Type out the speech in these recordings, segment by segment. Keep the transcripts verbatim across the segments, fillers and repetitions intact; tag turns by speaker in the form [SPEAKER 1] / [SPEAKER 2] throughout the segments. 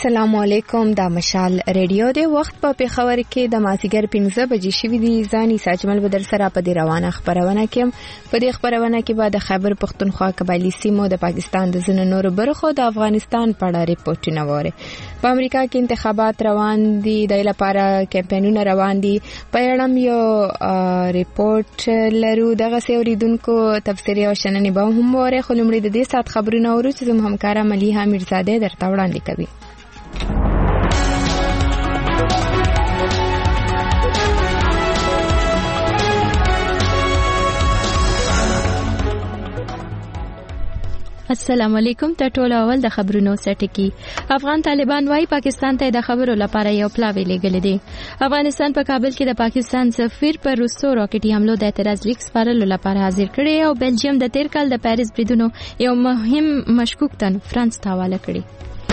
[SPEAKER 1] السلام علیکم. دا مشال ریډیو دی. وخت په پیښور کې د مازیګر پنځه بجې شوي دي. ځاني ساجمل بدر سره په دې روانه خبرونه کې په دې خبرونه کې بعد خیبر پختونخوا قبایلی سیمو د پاکستان د ځینو نورو برخو د افغانستان په اړه ریپورتونه وره. په امریکا کې انتخابات روان دي، د لپاره کمپاینونه روان دي. په اړه یو ریپورت لرو دغه سیوریدونکو تفسیری او شننې به هم وره. خو لمړی د دې سات خبرونه ورو چې زموږ همکارا ملیحه میرزاده درته وړاندې کوي.
[SPEAKER 2] السلام علیکم. ته ټول اول د خبرونو سټکی. افغان طالبان وايي پاکستان ته د خبرو لپاره یو پلاوی لګل دي. افغانستان په کابل کې د پاکستان سفیر پر روسو راکټي حملو د اعتراض لیک سپارلو لپاره حاضر کړي او بلجیم د تیر کال د پاریس بریدونو یو مهم مشکوک تن فرانس ته حواله کړي.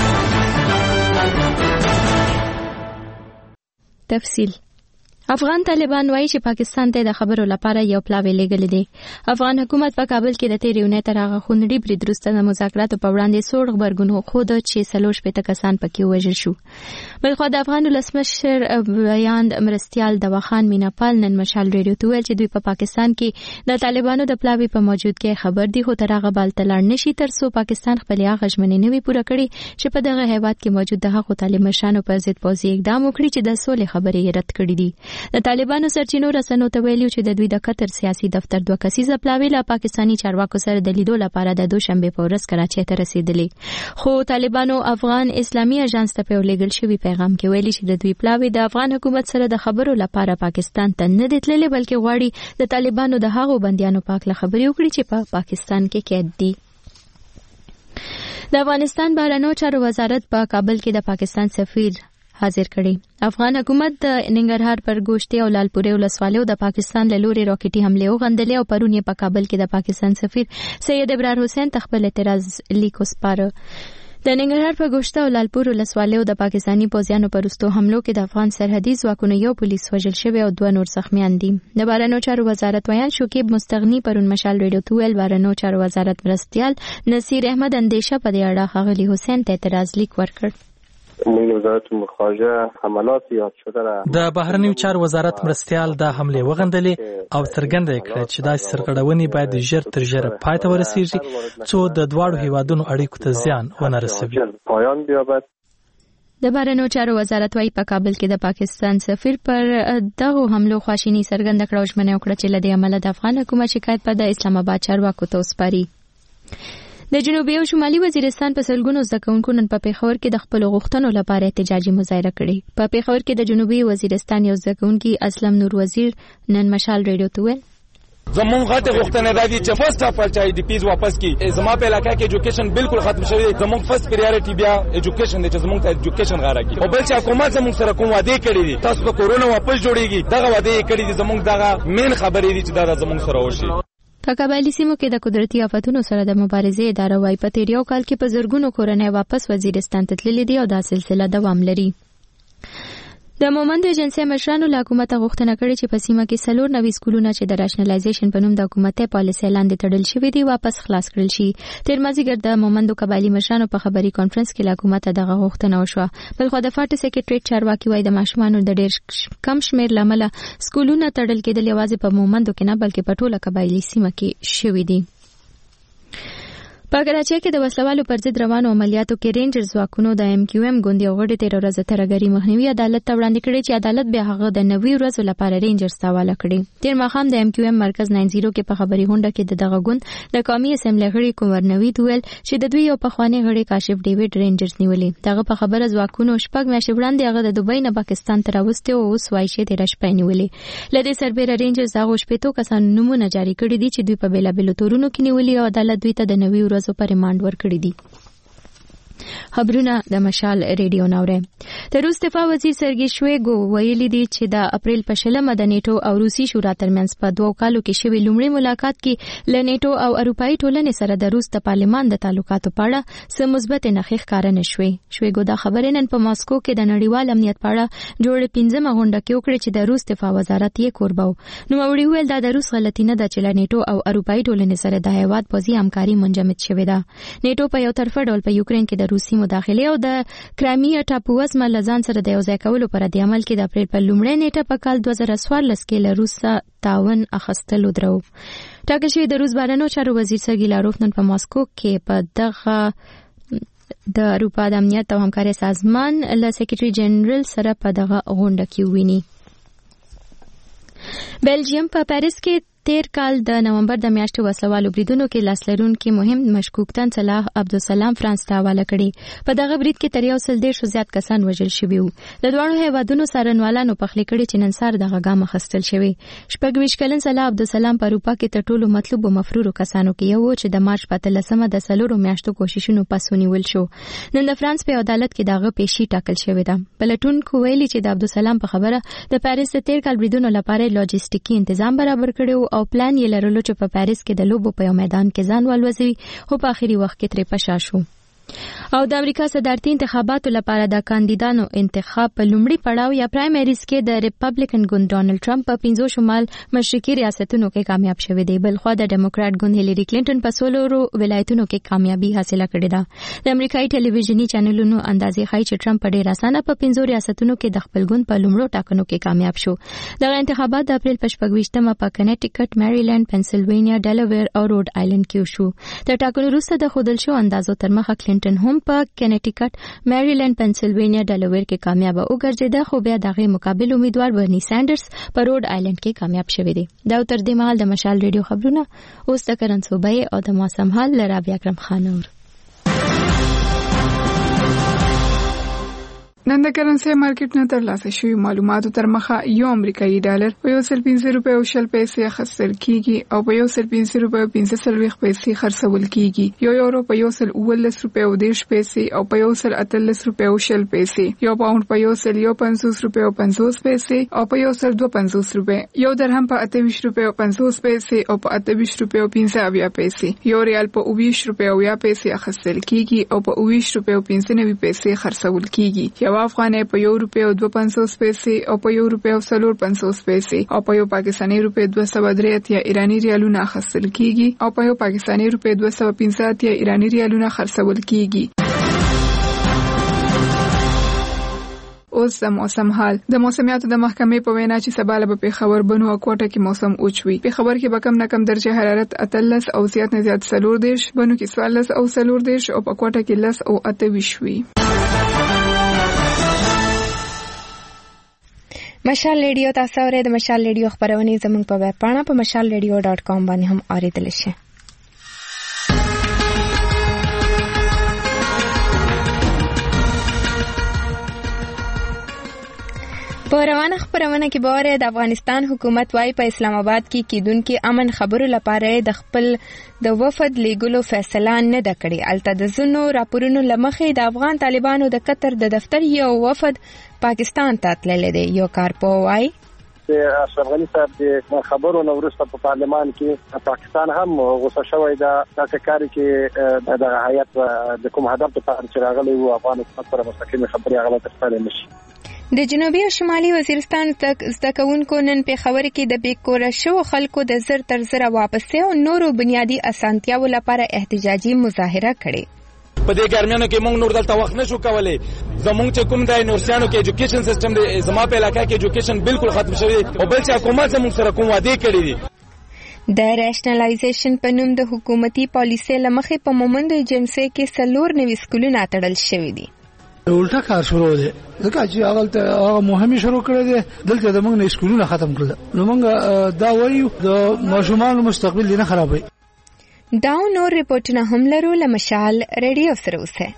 [SPEAKER 2] تفصیل. افغان طالبان وایي چې پاکستان ته د خبرو لپاره یو پلاوی لګل دي. افغان حکومت په کابل کې د تیر یونې تر هغه خونړي برید وروسته د مذاکراتو په وړاندې سوړ غبرګون خوده چې سلوش پته کسان پکې وژل شو. بلخو د افغان ولسمشر بیان مرستيال دواخان میناپال نن مشال ریډیو ته ویل چې دوی په پا پاکستان کې د طالبانو د پلاوی په موجودګۍ خبر دي، خو تر هغه بل تلل نشي تر څو پاکستان خپل هغه ژمنې نه وي پوره کړې چې په دغه هیواد کې موجود د هغو طالب مشرانو پر ضد پوځي اقدام وکړي چې د سولې خبرې رد کړې دي. د طالبانو سرچینو رسنو ته ویلي چې د دوی د قطر سیاسي دفتر دوه کسیزه پلاوی له پاکستانی چارواکو سره د لیدو لپاره د دوشنبه په ورځ کراچۍ ته رسیدلې. خو طالبانو افغان اسلامي اژانس ته په لګل شوی پیغام کې ویلي چې د دوی پلاوی د افغان حکومت سره د خبرو لپاره پاکستان ته نه دی تللی، بلکې غواړي د طالبانو د هغو بنديانو پاک له خبرې وکړي چې په پا پاکستان کې قید دي. د افغانستان بهرنیو چارو وزارت په کابل کې د پاکستان سفیر حاضر کړي. افغان حکومت د ننګرهار پر ګوشتي او لالپورې ولسوالیو د پاکستان له لوري راکټي حمله وغندلې او پرون په کابل کې د پاکستان سفیر سید ابرار حسین تخبل اعتراض لیک وسپاره. د ننګرهار په ګوشته او لالپور ولسوالیو د پاکستانی پوځیانو پر وروستو حملو کې د افغان سرحدي ځواکونو یو پولیس وژل شوی او دوه نور زخمیان دي. د بهرنیو چارو وزارت ویان شکیب مستغنی پرون مشال ریډیو ته ویل بهرنیو چارو وزارت مرستيال نصیر احمد اندیشه په دې اړه ښاغلي حسین ته اعتراض لیک ورکړ.
[SPEAKER 3] وزارت خارجه حملات یاد شده را
[SPEAKER 4] د بهرنیو چارو وزارت مرستيال د حمله وغندلې او څرګنده کړه چې د سرغړونې باید ژر تر ژره پای ته ورسیږي څو د دواړو هیوادونو اړیکو ته زیان ونه رسوي.
[SPEAKER 3] پایان بیابد.
[SPEAKER 2] د بهرنیو چارو وزارت وايي په کابل کې د پاکستان سفیر پر دغه حملو خواشینی څرګنده کړه او ژمنه وکړه چې لدې عمله د افغان حکومت شکایت په د اسلام آباد چارواکو ته وسپاري. د جنوبي او شمالي وزیرستان په سلګونو زکونکو نن په پیښور کې د خپل غوښتنو لپاره احتجاجي مظاهره کړې. په پیښور کې د جنوبي وزیرستان یو زکونکي اسلم نور وزیر نن مشال ریډیو ته ویل
[SPEAKER 5] زمون غټه غوښتنه ده چې فرست اف ال چای ډي پیز واپس کی. زما په علاقې کې ایجوکیشن بالکل ختم شوی دی. زمون فرست پریورټي بیا ایجوکیشن دی چې زمون ته ایجوکیشن غواړي کی. او بل چې حکومت زمون سره کوم وعده کړی دي تاسو په کورونا واپس جوړیږي دغه وعده کړی دي زمون دغه مین خبرې دي چې دا زمون سره وشي.
[SPEAKER 2] په قبایلی سیمو کې د قدرتي آفتونو سره د مبارزې اداره وايي په تیر یو کال کې په زرګونو کورنۍ واپس وزیرستان ته تللي دي او دا سلسله دوام لري. د مومند ایجنسی مشرانو له حکومت غوښتنه کړې چې په سیمه کې سلور نوي سکولونه چې د راشنلایزیشن په نوم د حکومتي پالیسۍ لاندې تړل شوي دي واپس خلاص کړل شي. تیر مازیګر د مومندو قبایلی مشرانو په خبري کانفرنس کې له حکومت دغه غوښتنه وشوه. بلخو د فاټ سیکریټریټ چارواکي وايي د ماشومانو د ډېر کم شمیر لامل سکولونه تړل کېدل یوازې په مومندو کې نه بلکې په ټوله قبایلی سیمه کې شوي دي. په کراچۍ کې د وسلوالو پر ضد روانو عملیاتو کې رینجر ځواکونو د ایم کیو ایم ګوندي غړي تیر ورځ ترګری مخنیوي عدالت ته وړاندې کړي چې عدالت به هغه د نوي ورځو لپاره رینجرز ته حواله کړي. تیر ماښام د ایم کیو ایم مرکز نهه کې په خبري غونډه کې د دغه ګوند د قومي اسمبلی غړي کومر نوید ویل چې د دوی یو پخوانی غړي کاشف ډیوډ رینجرز نیولې. دغه په خبره ځواکونو شپږ میاشتې وړاندې هغه د دوبۍ نه پاکستان ته راوستي او اوس وایي چې تیر شپه نیولې. لدې سربېره رینجرز هغه شپېتو کسانو نومونه جاری کړي دي چې دوی په بیلابېلو تورونو کې نیولې او عدالت دوی ته د نوي ورځو پر ریمانډ ورکړي دي. خبرونه د مشال ریډیو ناوره. د روس دفاع وزیر سرګي شویګو ویلي دی چې د اپریل په شلمه د نیټو او روسي شورا ترمنځ په دوه کالو کې شوی لومړی ملاقات کې ل نیټو او اروپאי ټولنې سره د روس د پارلمان د تعلقاتو په اړه څه مثبت نښې ښکاره نشوي. شویګو دا خبرې نن په ماسکو کې د نړیوال امنیت په اړه جوړ پنځمه غونډه کې وکړه چې د روس دفاع وزارت یې کوربو. نو وړي ویل دا د روس غلطی نه ده چې ل نیټو او اروپאי ټولنې سره د هیواد پوځي همکاري منجمد شوې ده. نیټو په یو طرفه ډول په یوکرين کې د روسي مداخله او د کرایمیا ټاپو وزمه لزان سره د یو ځای کولو پر د عمل کې د اپریل په لومړۍ نیټه په کال دوه زره څوارلس کې له روسا تاون اخیستلو درو. ټاکل شوی د روس بهرنیو چارو وزیر سرګی لاروف نن په ماسکو کې په دغه د اروپا د امنیت او همکارۍ سازمان له سیکریټري جنرال سره په دغه غونډه کې ویني. بلجیم په پاریس کې تیر کال د نومبر د میاشتې وسلوالو بریدونو کې لاسلرونکي مهم مشکوک تن صلاح عبدالسلام فرانس ته حواله کړي. په دغه برید کې تر یو سل دېرش زیات کسان وژل شوي وو. د دواړو هیوادونو څارنوالانو پخلی کړي چې نن سهار دغه ګام اخیستل شوی. شپږ ویشت کلن صلاح عبدالسلام په اروپا کې تر ټولو مطلوب او مفرورو کسانو کې یو و چې د مارچ په اتلسمه د څلورو میاشتو کوششونو پس ونیول شو. نن د فرانس په عدالت کې دغه پیشي ټاکل شوې ده. پلټونکو ویلي چې د عبدالسلام په خبره د پاریس د تیر کال بریدونو لپاره لاجستیکي تنظیم برابر کړي او پلان یې لرلو چې په پاریس کې د لوبو په یو میدان کې ځان والوزوي، خو په آخري وخت کې ترې پشا شو. او د امریکا صدارتي انتخاباتو لپاره د کاندیدانو انتخاب په لومړي پړاو یا پرایمریز کې د ریپبلیکن ګوند ډونالد ټرمپ په پنځو شمال مشرقي ریاستونو کې کامیاب شوی دی. بل خو د ډیموکرات ګوند هیلری کلینټن په څلورو ولایتونو کې کامیابی حاصله کړې ده. د امریکایي ټلویزیونی چینلونو اندازې ښایي چې ټرمپ په ډېر اسانه په پنځو ریاستونو کې د خپل ګوند په لومړو ټاکنو کې کامیاب شو. دغه انتخابات د اپریل په شپږ ویشتمه په کنیټیکټ، میریلند، پنسلوانیا، ډیلاویر او روډ آیلند کې وشو. د ټاکنو وروسته د ښودل شو اندازو تر مخه کلینټن هم په کنیټیکټ، میریلند، پنسلوانیا، ډیلاویر کې کامیاب وګرځیده، خو بیا دغه مقابل امیدوار برنی سانډرز په روډ آیلند کې کامیاب شوی دی. دا تر دې مهال د مشال ریډیو خبرونه. اوس د کرن صوبې او د موسم حال له رابعه اکرم خان اور.
[SPEAKER 6] نن د کرنسي مارکیټ نه ترلاسه شوی معلوماتو تر مخه یو امریکایي ډالر په یو سل پنځه روپۍ او شل پیسې اخیستل کیږي او په یو سل پنځه روپۍ او پنځه څلوېښت پیسې خرڅول کیږي. یو یورو په یو سل اوولس روپۍ او دېرش پیسې او په یو سل اتلس روپۍ او شل پیسې. یو پاوند په یو سل یو پنځوس روپۍ او پنځوس پیسې او په یو سل دوه پنځوس روپۍ. یو درهم په اته ویشت روپۍ او پنځوس پیسې او په اته ویشت روپۍ او پنځه اویا پیسې. یو ریال په اوه ویشت روپۍ او اویا پیسې اخیستل کیږي او په اوه ویشت روپۍ او پنځه نوي پیسې خرڅول کیږي. یو افغانۍ په یو روپۍ او دوه پنځوس پیسې او په یو روپۍ او څلور پنځوس پیسې او په یو پاکستاني روپۍ دوه سوه درې اتیا ایراني ریالونه اخیستل کیږي او په یو پاکستاني روپۍ دوه سوه پنځه اتیا ایراني ریالونه خرڅول کیږي. اوس د موسم حال. د موسمیاتو د محکمې په وینا چې سبا له پیښور، بنو او کوټه کې موسم اوچوي. پیښور کې به کم نه کم درجه حرارت اتلس او زیات نه زیات څلور دېرش، بنو کې څوارلس او څلور دېرش او په کوټه کې لس او اته ویشت وي.
[SPEAKER 1] مشال ریډیو تاسو اورئ. د مشال ریډیو خبرونه زموږ په ویب پاڼه په مشال ریډیو ډاټ کام باندې هم اوریدل شي. په روانه خبرونه کې به د افغانستان حکومت وايي په اسلام آباد کې کیدونکو امن خبرو لپاره د خپل د وفد لیګلو فیصله نه ده کړې. الته د زونو راپورونو لمخې د افغان طالبانو د قطر د دفتر یو وفد پاکستان ته تللی دی. یو کارپو وايي
[SPEAKER 3] اشرف غنی صاحب د خبرو نو ورسته په پارلمان کې پاکستان هم غوسه شوی دا تاسو کاری کې د هیئت د کوم هدف لپاره چې راغلی وو افغان حکومت پر مستقیم خبري هغه ترسره نشي.
[SPEAKER 1] د جنوبي او شمالي وزیرستان زده کوونکو نن پیښور کې د بیکوره شو خلکو د زر تر زره واپسې او نورو بنیادی اسانتیاو لپاره احتجاجي مظاهره کړې.
[SPEAKER 5] په دې ګرمیانو کې موږ نور دلته وخت نشو کولای. زموږ چې کوم د یونیورسيانو کې ایجوکیشن سیستم دی زما په علاقې کې ایجوکیشن بالکل ختم شوی او بل چې حکومت زموږ سره کوم وعده کړی دي.
[SPEAKER 1] د ریشنلایزیشن په نوم د حکومتي پالیسۍ لمخې په مومند ایجنسی کې څلور نوي سکولونه تړل شوي دي.
[SPEAKER 7] الټا کار شروع دی ځکه چې هغه ته مهمه شروع کړی دی دلته د موږ نه سکولونه ختم کړل. نو موږ دا وایو د ماشومان مستقبل نه خرابوي.
[SPEAKER 1] دا نور ریپورتونه هم لرو له مشال ریډیو سره اوسه.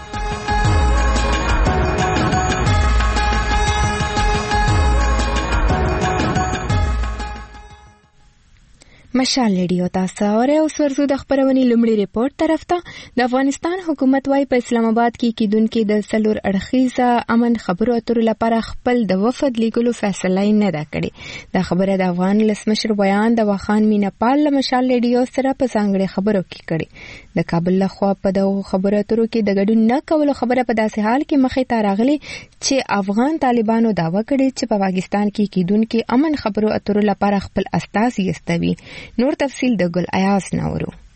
[SPEAKER 1] مشال ریډیو تاسو اورئ. اوس ورځو د خبرونې لومړی ریپورت طرف ته. د افغانستان حکومت وايي په اسلام آباد کې کیدونکو د څلور اړخیزه امن خبرو اترو لپاره خپل د وفد لیګلو فیصله نه ده کړې. دا خبره د افغان لسمشر بیان د واخان مینپال له مشال ریډیو سره په ځانګړي خبرو کې کړې. د کابل لخوا په دغه خبرو اترو کې د ګډون نه کولو خبره په داسې حال کې مخې ته راغلي چې افغان طالبانو دعوه کړې چې په پاکستان کې کیدونکو امن خبرو اترو لپاره خپل استازي استوي. نور تفصیل د ګل ایاز نورو.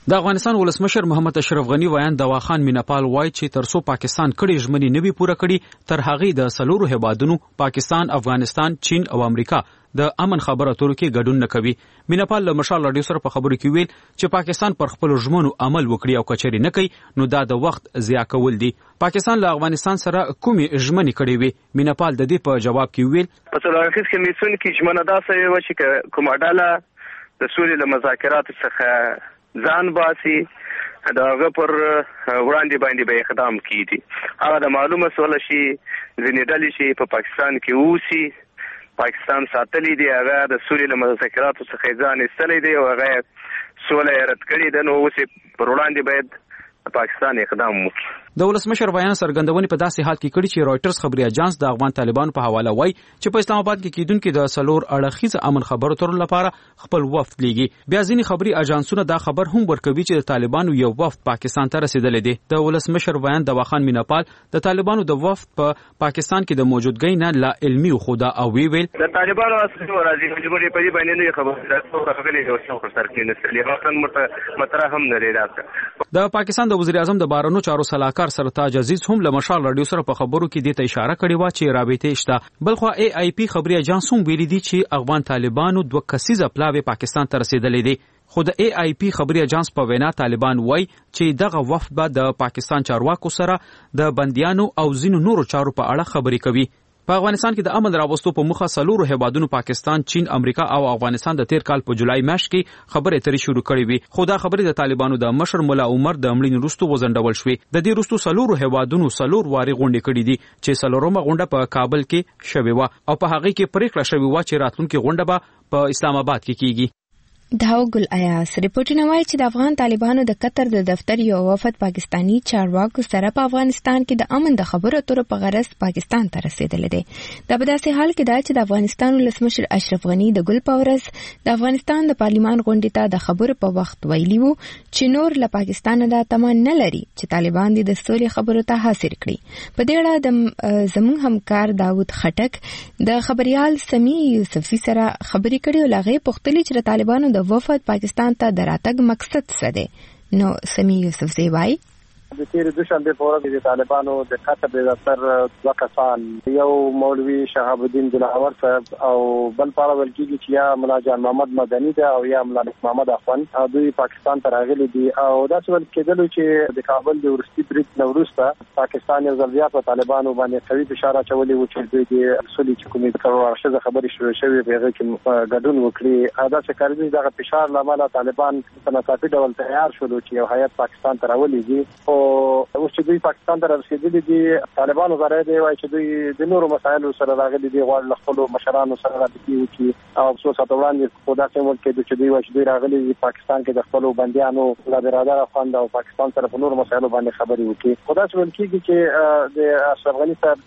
[SPEAKER 8] د افغانستان ولسمشر محمد اشرف غنی ویان دواخان میناپال وای چې ترڅو پاکستان کړي ژمنې نوي پوره کړي تر هغې د سلورو هیوادونو پاکستان، افغانستان، چین او امریکا د امن خبرو اترو کې ګډون نه کوي. میناپال له مشال راډیو سره په خبرو کې ویل چې پاکستان پر خپل ژمنو عمل وکړي او کچري نه کوي نو دا د وخت ضیاع کول دي. پاکستان له افغانستان سره کومې ژمنې کړې وي؟ میناپال د دې په جواب کې ویل
[SPEAKER 9] په څلورخیز کمیسیون کې ژمنه داسې و چې کومه ډله د سولې له مذاکراتو څخه ځان باسي دا هغه پر وړاندې باندې به اقدام کیږي. هغه د معلومه سول شي ځینې ډلې چې په پاکستان کې اوسي پاکستان ساتلی دی هغه د سولې له مذاکراتو څخه ځان ایستلی دی او هغه سوله یې رد کړې ده نو اوس پر وړاندې باید پاکستان اقدام وکړي.
[SPEAKER 8] د ولسمشر بیان څرګندونې په داسې حال کې کړي چې رويټرز خبري اژانس د افغان طالبانو په حواله وایي چې په اسلام آباد کې کیدونکو د سلور اړخیز امن خبرو ترلو لپاره خپل وفد لیږي. بیا ځینې خبري اژانسونه دا خبر هم ورکوي چې د طالبانو یو وفد پاکستان ته رسیدلی دی. د ولسمشر بیان د واخان میناپال د طالبانو د وفد په پا پاکستان کې د موجودګۍ نه لا علمي خوده او وی ویل
[SPEAKER 9] د طالبانو اصلي ورازي مجبورې په دې باندې نه خبره راغلي او څو سر کې نه سړي غوښتن مرته مطرح هم نه لري.
[SPEAKER 8] د پاکستان د وزیر اعظم د بارنو چارو سلاکار سرتاج عزیز هم له مشال راډیو سره په خبرو کې دې ته اشاره کړې و چې رابطه شته. بلخو ای آی پی خبري اژانس هم ویلي دي چې افغان طالبانو دوه کسیزه پلاوی پاکستان ته رسیدلې دي. خو د ای آی پی خبري اژانس په وینا طالبان وای چې دغه وفد به د پاکستان چارواکو سره د بنديانو او ځینو نورو چارو په اړه خبرې کوي. په افغانستان کې د امن راوستو په مخه سلورو هیوادونو پاکستان، چین، امریکا او افغانستان د تیر کال په جولای میاشت کې خبرې اترې شروع کړې وي. خو دا خبرې د طالبانو د مشر مولا عمر د مړینې وروسته وځنډول شوې. د دې وروسته سلورو هیوادونو سلور واري غونډې کړې دي چې سلورمه غونډه په کابل کې شوې وه او په هغې کې پریکړه شوې وه چې راتلونکې غونډه به په اسلام آباد کې کیږي.
[SPEAKER 1] داو ګل ایاس ریپورټونه وايي چې د افغان طالبانو د قطر د دفتر یو وفد پاکستانی چارواکو سره په افغانستان کې د امن د خبرو اترو په غرض پاکستان ته رسیدلی دی. دا په داسې حال کې دی چې د افغانستان ولسمشر اشرف غنی د ګل په ورځ د افغانستان د پارلیمان غونډې ته د خبرو په وخت ویلي وو چې نور له پاکستان دا تمه نه لري چې طالبان د سولې خبرو ته حاضر کړي. په دې اړه د زموږ همکار داوود خټک د خبريال سمی یوسفزي سره خبرې کړې او هغه پوښتنه چې طالبانو د وفد پاکستان ته دراتګ مقصد څه دی. نو سمی یوسفزي وایي
[SPEAKER 3] د تیر دوشنبه په ورځ د طالبانو د قطر د دفتر دوه کسان یو مولوي شهاب الدین دلاور صاحب او بل پاړه ولکېږي چې یا ملا جان محمد مدني ده او یا ملا محمد اخوان او دوی پاکستان ته راغلي دي او دا څه ول کېدل چې د کابل د ورستي بریټ نوروسته پاکستان یو ځل بیا په طالبانو باندې قوي فشار اچولي و چې دوی د اصلي چې کومې کارواشه خبرې شروع شوې په کې ګډون وکړي. دا څه کاري دغه فشار لامل طالبان په ناڅاپي ډول تیار شول چې یو هیئت پاکستان ته راولېږي او اوس چې دوی پاکستان ته رسیدلي دي طالبانو غواړي دی وایي چې دوی د نورو مسایلو سره راغلي دي غواړي خپل مشرانو سره رابطه وکړي او څو ساعت وړاندې خو دا څه ملک کې چې دوی وایي چې دوی راغلي دي پاکستان کې د خپل بنديانو لا برادر افغان او پاکستان سره په نورو مسایلو باندې خبرې وکړي. خو دا څه ول کېږي چې د اشرف غنی صاحب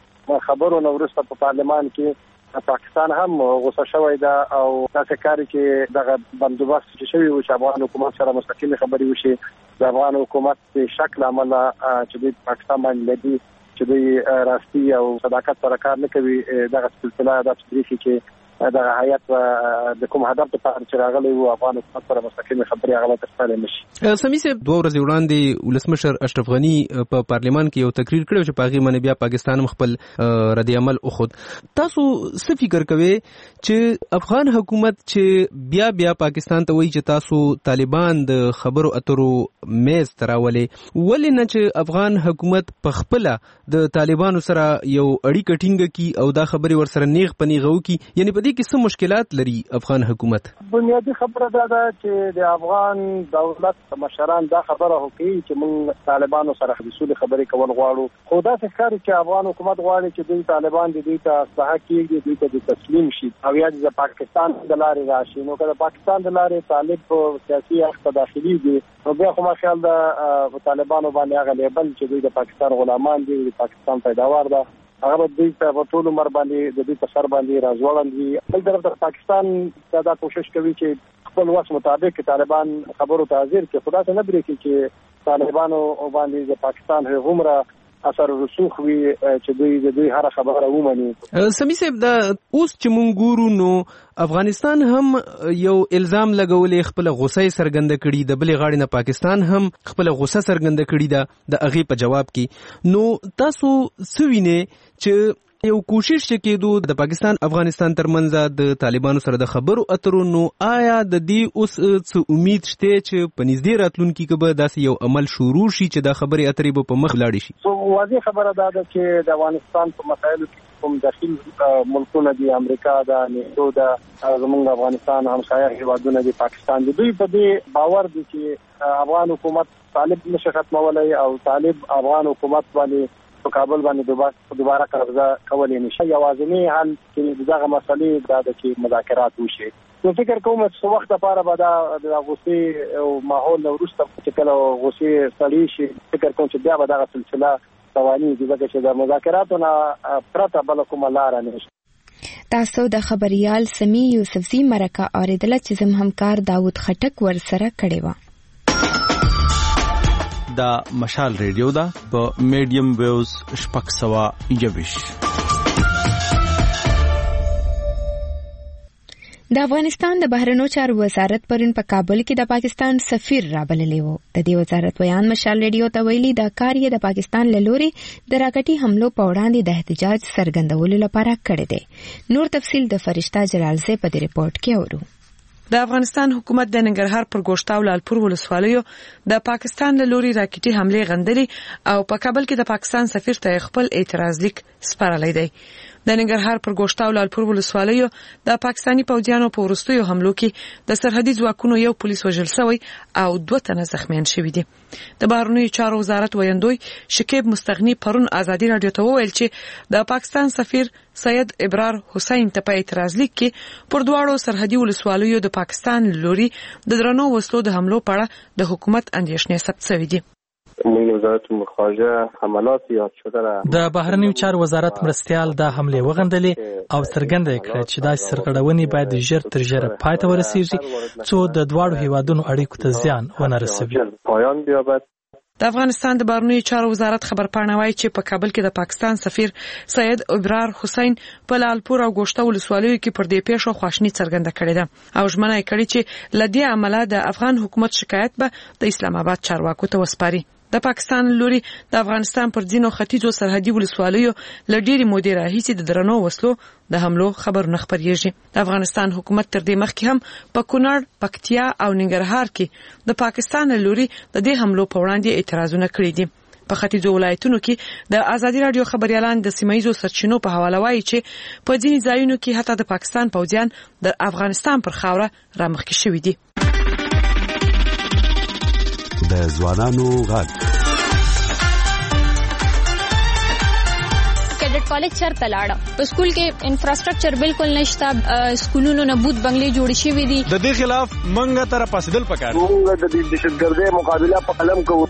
[SPEAKER 3] د خبرو نو وروسته په پارلمان کې پاکستان هم غوسه شوی دا او تاسو کاری کې دغه بندوبست چې شوی او چې افغان حکومت سره مستقیم خبرې وشي د افغان حکومت په شکل عمل چې د پاکستان باندې لدی چې د راستي او صداقت سره کار نه کوي دغه سلسله د تدریسي کې د هیئت د کوم هدف ته چې راغلی وو افغان حکومت سره مستقیم خبرې هغه ترسره نشي.
[SPEAKER 10] سمي سه دوه ورځې وړاندې ولسمشر اشرف غنی په پارلیمان کې یو تقریر کړو چې پاغي باندې بیا پاکستان خپل رد عمل وخود. تاسو څه فکر کوئ چې افغان حکومت چې بیا بیا پاکستان ته وایي چې تاسو طالبان د خبرو اترو میز تراولې ولې نه چې افغان حکومت په خپل د طالبانو سره یو اړیکه ټینګه کی او دا خبري ور سره نیغ پنیغو کی یعنی په دې کې څه مشکلات لري افغان حکومت؟
[SPEAKER 3] بنیادی خبره دا ده چې د افغان دولت مشران دا خبره کوي چې موږ طالبانو سره د سولې خبرې کول غواړو خو دا ښکاري چې افغان حکومت غواړي چې دوی طالبان د دوی ته اصلاح کیږي دوی ته تسلیم شي او یا د پاکستان د لارې راشي. نو کله پاکستان د لارې طالب په سیاسي اړخ داخلي دي نو بیا خو ما خیال ده طالبانو باندې هغه لیبل چې دوی د پاکستان غلامان دي د پاکستان پیداوار ده هغه دوی په ټول عمر باندې د دې په سر باندې راځوړندي. بل طرف ته پاکستان دا کوشش کوي چې خپل وس مطابق طالبان خبرو ته حاضر کړي. خدا څخه نه بری چې طالبانو باندې د پاکستان هغومره اثر رسوخ وي چې دوی د دوی هر خبره ومني.
[SPEAKER 10] سمي صاحب دا اوس چې مونږ ګورو نو افغانستان هم یو الزام لګولې خپل غوسه سرګند کړي د بلې غاړې نه پاکستان هم خپل غوسه سرګند کړي دا د اغي په جواب کې. نو تاسو سوینه چې یو کوشش کېدو د پاکستان افغانستان ترمنځ د طالبانو سره د خبرو اترو، نو آیا د دې اوس څه امید شته چې په نږدې راتلونکي کې به داسې یو عمل شروع شي چې د خبرې اترې به په مخ لاړ شي؟
[SPEAKER 3] سو واضح خبره ده چې د افغانستان په مسایلو کې کوم داخل ملکونه دي، امریکا ده، نیټو ده، زمونږ افغانستان همسایه هیوادونه دي پاکستان دي، دوی په دې باور دي چې افغان حکومت طالب نشي ختمولای او طالب افغان حکومت باندې په کابل باندې دوباره قبضه کولای نشي. یوازینی حل چې دغه مسلې دا د چې مذاکرات وشي. نو فکر کوم چې وخت لپاره به دا د غوسې او ماحول وروسته چې کله غوسې سړی شي، فکر کوم چې بیا به دغه سلسله رواني دي، ځکه چې د مذاکراتو نه پرته بل کومه لار نشته.
[SPEAKER 1] تاسو د خبريال سمي یوسفزي مرکه اوریدله چې زم همکار داوود خټک ورسره کړي و.
[SPEAKER 11] دا مشال ریډیو دا په میډیم ویوز شپږ سوه یوویش.
[SPEAKER 1] د افغانستان د بهرنیو چارو وزارت پرون په کابل کې د پاکستان سفیر رابللی و. د دې وزارت بیان مشال ریډیو ته ویلي دا کار یې د پاکستان له لوري د راکټي حملو په وړاندې د احتجاج څرګندولو لپاره کړی دی. نور تفصیل د فرشته جلالزی په دې ریپورت کې اورو.
[SPEAKER 12] د افغانستان حکومت د ننګرهار پر ګوشته او لالپور ولسوالیو د پاکستان له لوري راکټي حمله غندلي او په کابل کې د پاکستان سفیر ته خپل اعتراض لیک سپارلی دی. د ننګرهار پر ګوشته او لالپور ولسوالیو د پاکستاني پوځیانو په وروستیو حملو کې د سرحدي ځواکونو یو پولیس وژل شوی او دوه تنه زخمیان شوي دي. د بهرنیو چارو وزارت ویاندوی شکیب مستغنی پرون ازادي رادیو ته وویل چې د پاکستان سفیر سید ابرار حسین ته په اعتراض لیک کې پر دواړو سرحدي ولسوالیو د پاکستان لوري د درنو وسلو د حملو په اړه د حکومت اندېښنې ثبت شوې دي.
[SPEAKER 13] وزارت مخارجه حملات یاد شده را
[SPEAKER 4] د بهرنیو چارو وزارت مرستيال د حمله وغندلې او څرګنده کړه چې دا سرغړونې باید ژر تر ژره پای ته ورسیږي څو د دواړو هیوادونو اړیکو ته زیان ونه رسوي.
[SPEAKER 13] پایان بیابد.
[SPEAKER 12] د افغانستان د بهرنیو چارو وزارت خبرپاڼه وايي چې په کابل کې د پاکستان سفیر سید ابرار حسین په لالپور او ګوشته ولسوالیو کې پر دې پیښو خواشنی څرګنده کړې ده او ژمنه یې کړې چې لدی عمله د افغان حکومت شکایت به د اسلام آباد چارواکو ته وسپاري. د پاکستان لوري د افغانستان پر ځینو ختیځو سرحدي ولسوالیو لډيري مودې راهیسې د درنو وسلو د حملو خبرونه خبريږي. د افغانستان حکومت تر دې مخکې هم په کونړ، پکتیا او ننګرهار کې د پاکستان لوري د دې حملو په وړاندې اعتراضونه کړي دي. په ختیځو ولایتونو کې د ازادي رادیو خبريالان د سیمایي سرچینو په حواله وایي چې په ځینې ځایونو کې حتی د پاکستان پوځیان د افغانستان پر خاوره رامخکې شوي دي.
[SPEAKER 14] د ځوانانو غږ
[SPEAKER 15] کیډټ کالج چرته لاړه په سکول کې انفراستراکچر بالکل نشته، سکولونو نه بوت بنگلې جوړ شوي دي.
[SPEAKER 11] د دې خلاف منګه تر پاسدل پکار
[SPEAKER 3] موږ د دې دهشتګردۍ مقابله په قلم کوو.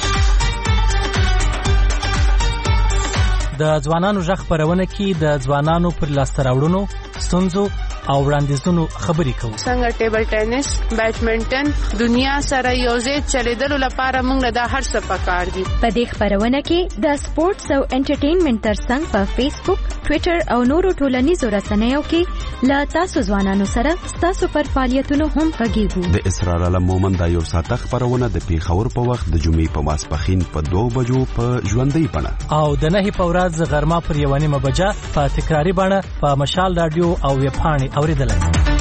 [SPEAKER 4] د ځوانانو ژغ خبرونه کې د ځوانانو پر لاسته راوړنو، ستونزو او وړاندیزونو خبرې کوو.
[SPEAKER 16] څنګه ټیبل ټینس، بیډمنټن دنیا سره یوځای چلیدلو لپاره موږ دا هر څه پکار دي.
[SPEAKER 2] په دې خبرونه کې د سپورتس او انټرټینمنټ ترڅنګ په فیسبوک، ټوئیټر او نورو ټولنیزو رسنیو کې لا تاسو ځوانانو سره تاسو پر فعالیتونو هم غږیږو.
[SPEAKER 14] د اسرار علم مومن دا یو ساعته خبرونه د پیښور په وخت د جمعې په ماسپخین په دوه بجو په ژوندۍ بڼه
[SPEAKER 4] او د نهي په ورځ غرمه پر یو نیمه بجه په تکراری بڼه په مشال رادیو او ویب پاڼې اوریدلای.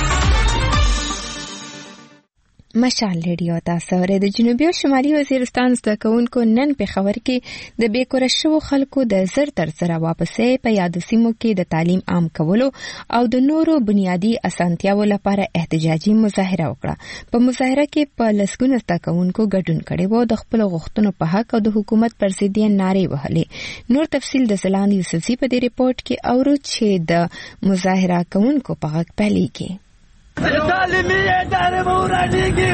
[SPEAKER 1] مشال ریډیو تاسو ورته د جنوبي او شمالي وزیرستان زده کوونکو نن په خبر کې د بیکوره شو خلکو د زر تر سره واپسې په یاد سیمو کې د تعلیم عام کولو او د نورو بنیادی اسانتیاو لپاره احتجاجي مظاهره وکړه. په مظاهره کې په لسګونو زده کوونکو ګډون کړي وو د خپل غوښتنو په حق او د حکومت پر ضد یې نارې وهلې. نور تفصیل د زلاند یوسفزي په دې ریپورت کې اورو چې د مظاهره کوونکو په حق پلي کې
[SPEAKER 17] تعلیمی اداره مورانیگی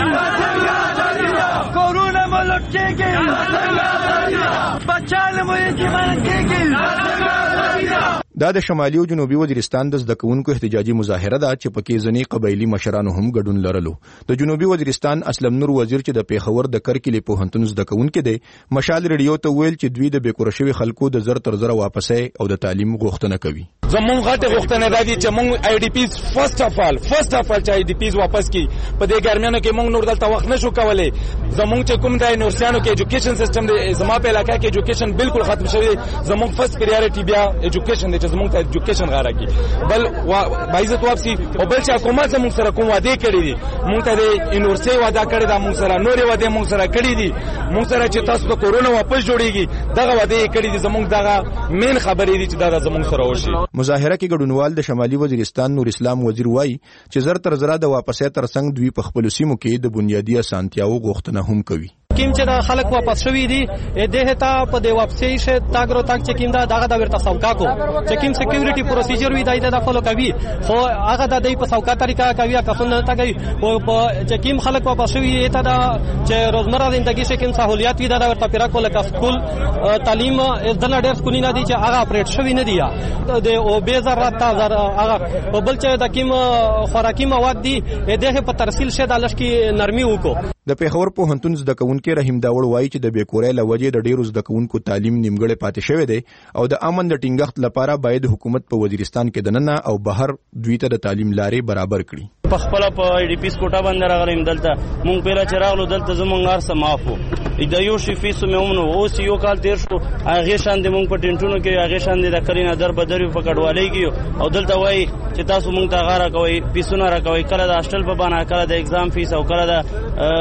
[SPEAKER 17] کورونا ملکیگی بچال مویدی منکیگی
[SPEAKER 18] دا د شمالي او جنوبي وزیرستان د زده کوونکو احتجاجي مظاهره ده چې پکې ځینې قبایلی مشرانو هم ګډون لرلو. د جنوبي وزیرستان اسلم نور وزیر چې د پیښور د کرکلي پوهنتون زده کوونکي دی مشال ریډیو ته ویل چې دوی د بیکوره شوي خلکو د زر تر زر واپسې او د تعلیم غوښتنه کوي.
[SPEAKER 5] زمونږ غټه غوښتنه ده چې مونږ آی ډی پیز فرست اف ال فرست اف ال چې آی ډی پیز واپس کی. په دې ګرمیانو کې مونږ نور دلته وخت نشو کولای. زمونږ چې کوم د یونیورسيانو کې ایجوکیشن سیستم دی زما په علاقې کې ایجوکیشن بالکل ختم شوی. زمونږ فرست پریارټي بیا ایجوکیشن دی چې زمونږ ته ایجوکیشن غاره کی. بل بایزت واپسی او بل چې حکومت زمونږ سره کوم وعده کړی دي مونږ ته د یونیورسيټي وعده کړی دا مونږ سره نورې وعده مونږ سره کړی دي. مونږ سره چې تاسو د کورونا واپس جوړیږي دغه وعده کړی دي. زمونږ دغه مین خبرې دي چې دا زمونږ سره وشي.
[SPEAKER 18] مظاهره کې ګډونوال د شمالي وزیرستان نور اسلام وزیر وایي چې زر تر زر د واپسې ترڅنګ دوی په خپل سیمو کې د بنیادی اسانتیاو غوښتنه هم کوي.
[SPEAKER 19] کیم چې د خلک واپس شوی دي دغه ته په دی واپسې شه تاګرو تاک چې کیم دا دغه د ورته سوکا کو چې کیم سکیورټي پروسیجر وی دای د فالو کوي خو هغه د دې په سوکا طریقه کوي که څنګه تا کوي او په چې کیم خلک واپس شوی ته دا چې روزمره زندگی شه کیم سہولیات وی دا ورته پیرا کوله کا سکول تعلیم از دل ډېر سکولي نه دي چې هغه اپریټ شوی نه دی د او به زر تا زر هغه په بل چې د کیم خوراکي مواد دي دغه په ترسیل شه د لشکي نرمي وکړو.
[SPEAKER 18] د پیښور پوهنتون زده کوونکي رحیم داوړ وایي چې د بیکورۍ له وجې د ډیرو زده کوونکو تعلیم نیمګړی پاتې شوی دی او د امن د ټینګښت لپاره باید حکومت په وزیرستان کې دننه او بهر دوی ته د تعلیم لارې برابر کړي.
[SPEAKER 20] په خپل په ای ډی پی کوټه باندې راغلم دلته مونږ پیله چې راغلو دلته زمونږ ارسه معافو د یو شی فیس مې ومنو اوس یو کال تیر شو هغه شان د مونږ په ټینټونو کې هغه شان د کلینا در بدر په کډوالۍ کې او دلته وایي چې تاسو مونږ ته غاره کوي پیسونه را کوي کله د هاستل په باندې کله د ایگزام فیس او کله د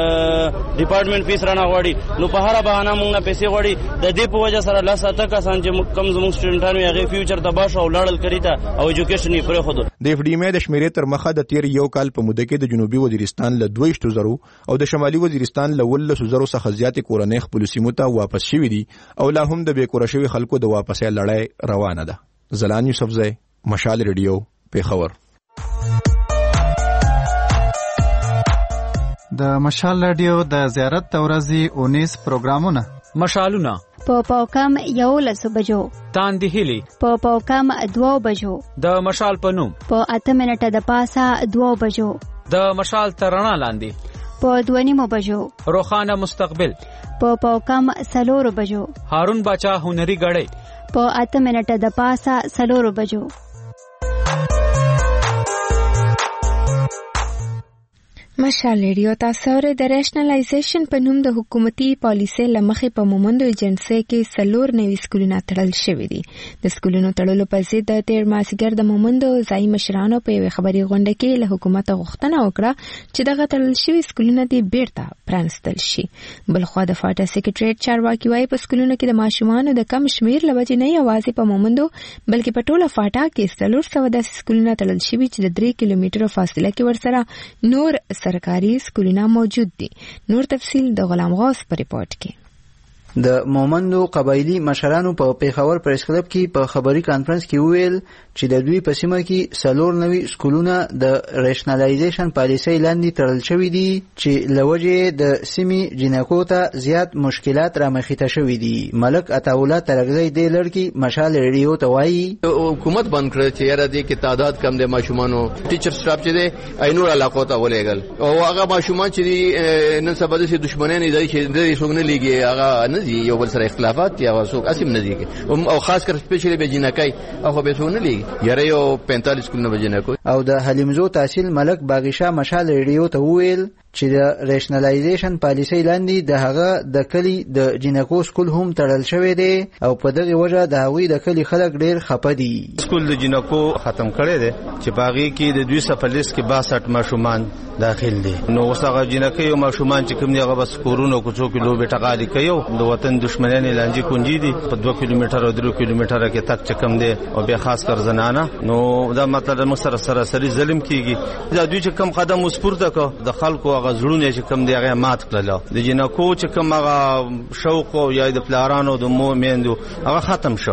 [SPEAKER 20] ډپارټمنټ فیس رانه غواړي نو په هر بهانه مونږ نه پیسې غواړي د دې په وجه سره لاس اته کسان چې کم زموږ سټوډنټانو هغه فیوچر تباہ شو او لاړل کړی ته او ایجوکیشن یې پرې خود.
[SPEAKER 18] د اف ډی ام د شمیرې تر مخه د تیر یو کال په موده کې د جنوبي وزیرستان له دوه شتو زرو او د شمالي وزیرستان له ولس زرو څخه زیاتې کورنۍ خپل سیمو ته واپس شوي دي او لا هم د بیکوره شوي خلکو د واپسې لړۍ روانه ده. زلان یوسفزی، مشال ریډیو، پیښور.
[SPEAKER 21] د مشال رادیو د زیارت ورځې اونیس پروګرامونه
[SPEAKER 8] مشالونه
[SPEAKER 22] په پاوکم یو لسو بجو
[SPEAKER 8] تاندې هلي
[SPEAKER 22] په پاوکم دوو بجو
[SPEAKER 8] د مشال پنوم
[SPEAKER 22] په اته منټه د پاسه دوو بجو
[SPEAKER 8] د مشال ترنا لاندې
[SPEAKER 22] په دوه نیمو بجو
[SPEAKER 8] روخانه مستقبل
[SPEAKER 22] په پاوکم سلورو بجو
[SPEAKER 8] هارون باچا هنري غړې
[SPEAKER 22] په اته منټه د پاسه سلورو بجو.
[SPEAKER 1] مشال ریډیو تاسو ور د ریشنلایزیشن په نوم د حکومتي پالیسۍ لمخې په مومندو ایجنسي کې سلور نوي سکولونه تړل شوي دي. د سکولونو تړلو په ضد د تیر ماسګر د مومندو ځای مشرانو په یوه خبري غونډه کې له حکومت غوښتنه وکړه چې دغه تړل شوي سکولونه دې بیرته پرانستل شي. بلخوا د فاټا سیکریټریټ چارواکي وايي په سکولونو کې د ماشومانو د کم شمیر له وجې نه یوازې په مومندو بلکې په ټوله فاټا کې سلور سوه داسې سکولونه تړل شوي چې د درې کیلومترو فاصله کې ورسره نور سرکاري سکولونه موجود دي. نور تفصیل د غلام غوث په ریپورت کې.
[SPEAKER 23] د مومندو قبایلی مشرانو په پیښور پریس کلب کې په خبري کانفرنس کې ویل چې د دوی په سیمه کې سلور نوي سکولونه د ریشنلایزیشن پالیسۍ لاندې تړل شوي دي چې لوجه د سیمې جنکو ته زیات مشکلات رامخې ته شوي دي. ملک عطاوله ترغزی دی لړکی مشال ریډیو ته وایي
[SPEAKER 24] حکومت بند کړ چې یاره دې کې تعداد کم دی ماشومانو ټیچر سټاف چې دی اینور علاقو ته ولېګل او هغه ماشومان چې دی نن سبا د دښمنۍ نه دی چې د څنګه لګي هغه نه دی یو بل سره اختلافات یا څوک اسیم نه دی او خاص کر سپیشلی به جنکای هغه به څنګه لګي یاره یو پینتالیس کلونه بجنه کو.
[SPEAKER 23] او د حلیمزو تحصیل ملک باغیشا مشال ریډیو ته ویل چې د ریشنلایزیشن پالیسۍ لاندې د هغه د کلی د جنکو سکول هم تړل شوی دی او په دغه وجه د هغوی د کلی خلک ډیر خپه دي.
[SPEAKER 25] سکول د جنکو ختم کړی دی چې باغی کې د دوی سفلیس کې باسط ماشومان داخل دي نو وسغه جنکې او ماشومان چې کوم دیغه بس کورونو کو څو کیلو بیٹقالی کوي د وطن دشمنان لانجی کونجی دي په دوه کیلومتر او درې کیلومتر کې تک چکم دي او به خاص کر زنانه نو دا مطلب مستر سره سری ظلم کیږي دا دوی چې کم قدم وسپورته کو د خلکو هغه زړونه چې کم دیغه مات کړل د جنکو چې کم هغه شوق او یا د پلارانو د مومندو هغه ختم شو.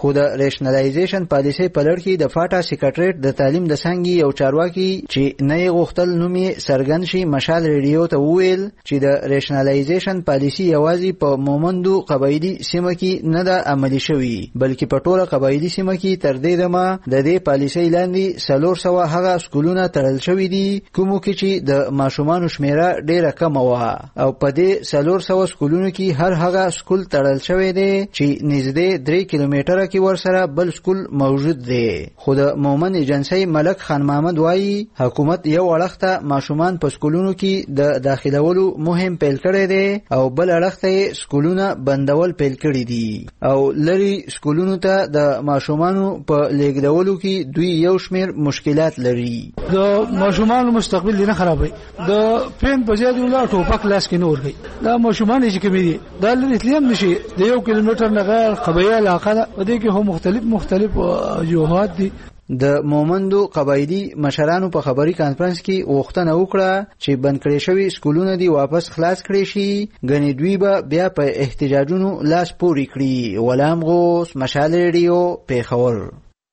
[SPEAKER 23] خو د ریشنلایزیشن پالیسي په لړ کې د فاټا سیکریټریټ د تعلیم د څنګه یو چارواکي چې نه یې غوښتل نوم یې سرګن شي مشال ریډیو ته وویل چې د ریشنلایزیشن پالیسي یوازې په مومندو قبایلی سیمه کې نه ده عملي شوې بلکې په ټوله قبایلی سیمه کې تر دې دمه د دې پالیسي لاندې څلور سوه هغه سکولونه تړل شوي دي کومو کې چې د ماشومانو شمیره ډیره کمه وه او په دې څلور سوه سکولونو کې هر هغه سکول تړل شوی دی چې نږدې درې کیلومتره کې ورسره بل سکول موجود دی خو د مومند ایجنسی ملک خان محمد وایي حکومت یو اړخ ته ماشومان په سکولونو کې د داخلولو مهم پیل کړی دی او بل اړخ ته سکولونه بندول پیل کړي دي او لري سکولونو ته د ماشومانو په لیږدولو کې دوی یو شمیر مشکلات لري
[SPEAKER 6] د ماشومانو مستقبل نه خرابوي د پین په ځای دی ولا ټوپک لاس کې نور گئی دا ماشومان چې کوي دي دا لري تلیم نشي د یو کیلومتر نه غیر قبایل علاقه ده په دې کې هم مختلف مختلف جوهات دي
[SPEAKER 23] د مومندو قبایلی مشرانو په خبري کانفرنس کې وختنه وکړه چې بند کړی شوی سکولونه دی واپس خلاص کړي شي غنی دوی به بیا په احتجاجونو لاس پوري کړي ولام غوس مشال ریډیو پیښور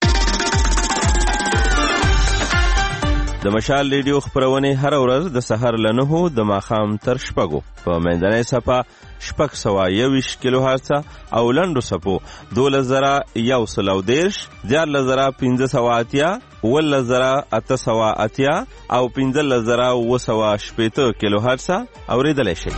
[SPEAKER 7] د مشال ریډیو خبرونه هر ورځ د سحر لنهو د ماخام تر شپږو په منځنۍ صفه شپږ سوه یوویشت کیلو هرڅه او لنډو صفو دولس زره یو سل او دېرش دیارلس زره پنځه سوه اتیا اوولس زره اته سوه اتیا او پنځلس زره اووه سوه شپېته کیلو هرڅه اورېدلی شئ.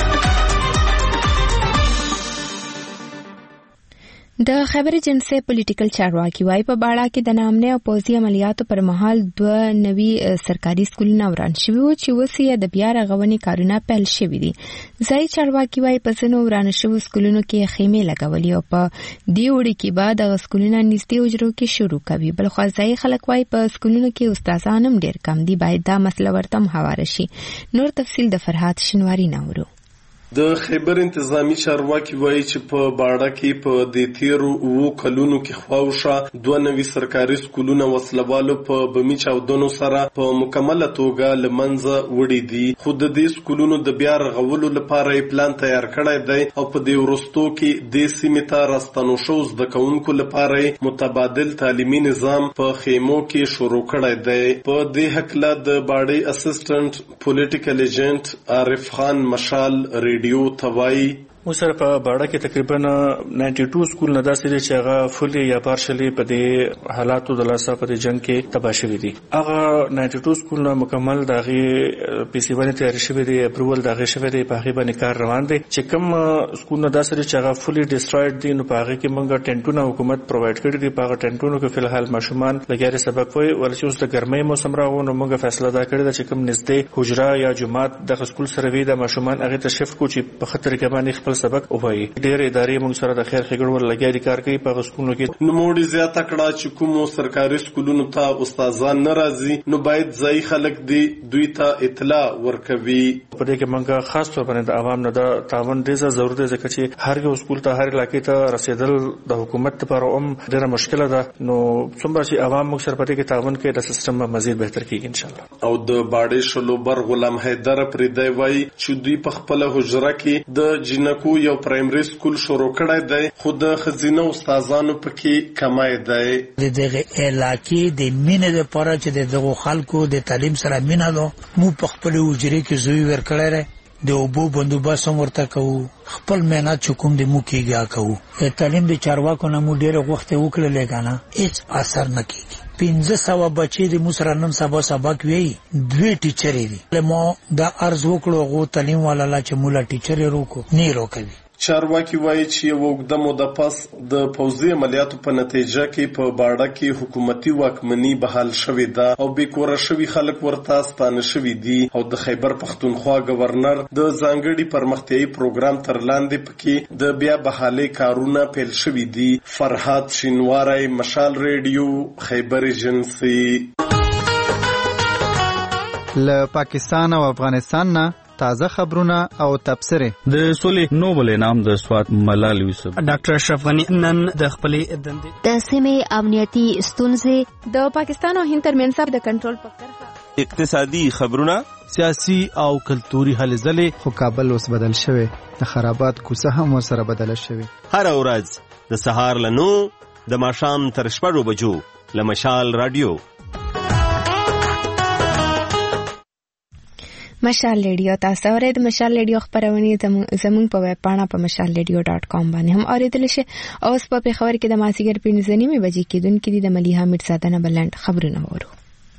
[SPEAKER 1] د خیبر ایجنسی پولیټیکل چارواکي وايي په باړه کې د نامنه او پوځي عملیاتو پر مهال دوه نوي سرکاري سکولونه وران شوي وو چې اوس یې د بیا رغونې کارونه پیل شوي دي. ځایي چارواکي وايي په ځینو وران شویو سکولونو کې خیمې لګولې او په دې وړي کې به دغه سکولونه نږدې حجرو کې شروع کوي. بلخوا ځایي خلک وايي په سکولونو کې استادان هم ډېر کم دي باید دا مسله ورته هم هواره شي. نور تفصیل د فرحات شنواری نه اورو.
[SPEAKER 9] د خیبر انتظامی چارواکي وایي چې په باړه کې په د تیرو اوو کلونو کې خواوشه دوه نوي سرکاري سکولونه وسلوالو په بمی چاودنو سره په مکمله توګه لمنځه وړي دي خو د دې سکولونو د بیا رغولو لپاره یې پلان تیار کړی دی او په دې وروستو کې د سیمې ته راستنو شو زده کوونکو لپاره متبادل تعلیمي نظام په خیمو کې شروع کړی دی. په دې هکله د باړې اسسټنټ پولیټیکل ایجنټ عارف خان مشال ریډیو توای
[SPEAKER 10] وسره په باړه کې تقریبا نائنٹی ټو سکول نه داسې دي چې هغه فولي یا پارشلی په دې حالاتو د لاسه په دې جنگ کې تباه شوي دي. هغه نائنٹی ټو سکول نه مکمل دغه پیسې باندې تیار شوی دی اپروول دغه شوی دی په هغه باندې کار روان دی چې کوم سکول نه داسې دي چې هغه فولي ډیسټروید دي نو په هغه کې موږ ټینټونه حکومت پرووایډ کړی دي. په هغه ټینټونو کې فلحال ماشومان لګیاري سبق وي ورته اوس د ګرمۍ موسم راغو نو موږ فیصله دا کړې ده چې کوم نږدې حجره یا جماعت د سکول سره وي د ماشومان هغه ته شفت کو چې په خطر کې باندې خپل سبق وایي. ډېر ادارې موږ سره د خیر ښېګړو لګیا دي کار کوي په سکولونو کې.
[SPEAKER 9] نوموړي زیاته کړه چې کومو سرکاري سکولونو ته استادان نه راځي نو باید ځایي خلک دی دوی ته اطلاع ورکوي.
[SPEAKER 10] په دې کې موږ خاص طور باندې د عوام نه د تعاون ډېر ضرورت دی ځکه چې هر یو سکول ته هر علاقې ته رسیدل د حکومت لپاره هم ډېره مشکله ده نو څومره چې عوام موږ سره په دې کې تعاون کوي د سیستم مزید بهتر کیږي ان شاء الله.
[SPEAKER 9] او د باړې شلوبر غلام حیدر پرې دی وایي چې دوی په خپل حجره کې د جنکو یو پرایمري سکول شروع کړی دی خو د ښځینه استادانو پکې کمای دی.
[SPEAKER 13] د دغه علاقې د مینې لپاره چې د دغو خلکو د تعلیم سره مینه ده مو په خپل حجرې کې زوی ورکړی دی د اوبو بندوبست هم ورته کوو خپل مهنت چې کوم د مو کېږي کوو. تعلیم د چارواکو نه مو ډېره غوښتې وکړلې که نه هېڅ اثر نه کېږي. پنځه سوه بچې د مو سره نن سبا سبق ویي دوې ټیچرې دي ما دا عرض وکړو هغو تعلیم والا لا چې مولا ټیچرې روکو نه روکوي.
[SPEAKER 9] چارواکي وایي چې یو اوږده موده پس د پوځي عملیاتو په نتیجه کې په باړه کې حکومتي واکمني بحال شوې ده او بې کوره شوي خلک ورته ستانه شوي دي او د خیبر پښتونخوا گورنر د ځانګړي پرمختیایي پروګرام تر لاندې پکې د بیا بحالۍ کارونه پیل شوي دي. فرحات شینواری مشال ریډیو خیبر ایجنسی.
[SPEAKER 21] له پاکستان او افغانستان نه تازه خبرونه او تبصره.
[SPEAKER 11] د سولې نوبل انعام د سوات ملال یوسف
[SPEAKER 26] ډاکټر اشرف غنی نن د خپلې دندې
[SPEAKER 22] د سیمې امنیتي ستونزې
[SPEAKER 1] د پاکستان او هند ترمنځ د کنټرول په کرښه
[SPEAKER 7] اقتصادي خبرونه
[SPEAKER 21] سیاسي او کلتوري هلې ځلې خو کابل اوس بدل شوی د خرابات کوڅه هم سره بدل شوی.
[SPEAKER 7] هر ورځ د سهار له نو د ماښام تر شپږو بجو له مشال رادیو.
[SPEAKER 1] مشال ریډیو تاسو اورئ. د مشال ریډیو خبرونه زموږ په ویب پاڼه په مشال ریډیو ډاټ کام باندې هم اوریدل شي. اوس په خبر کې د مازیګر پنځه نیمې بجې کېدونکې دي د ملیحه میرزاده نه بلند خبرونه وورو.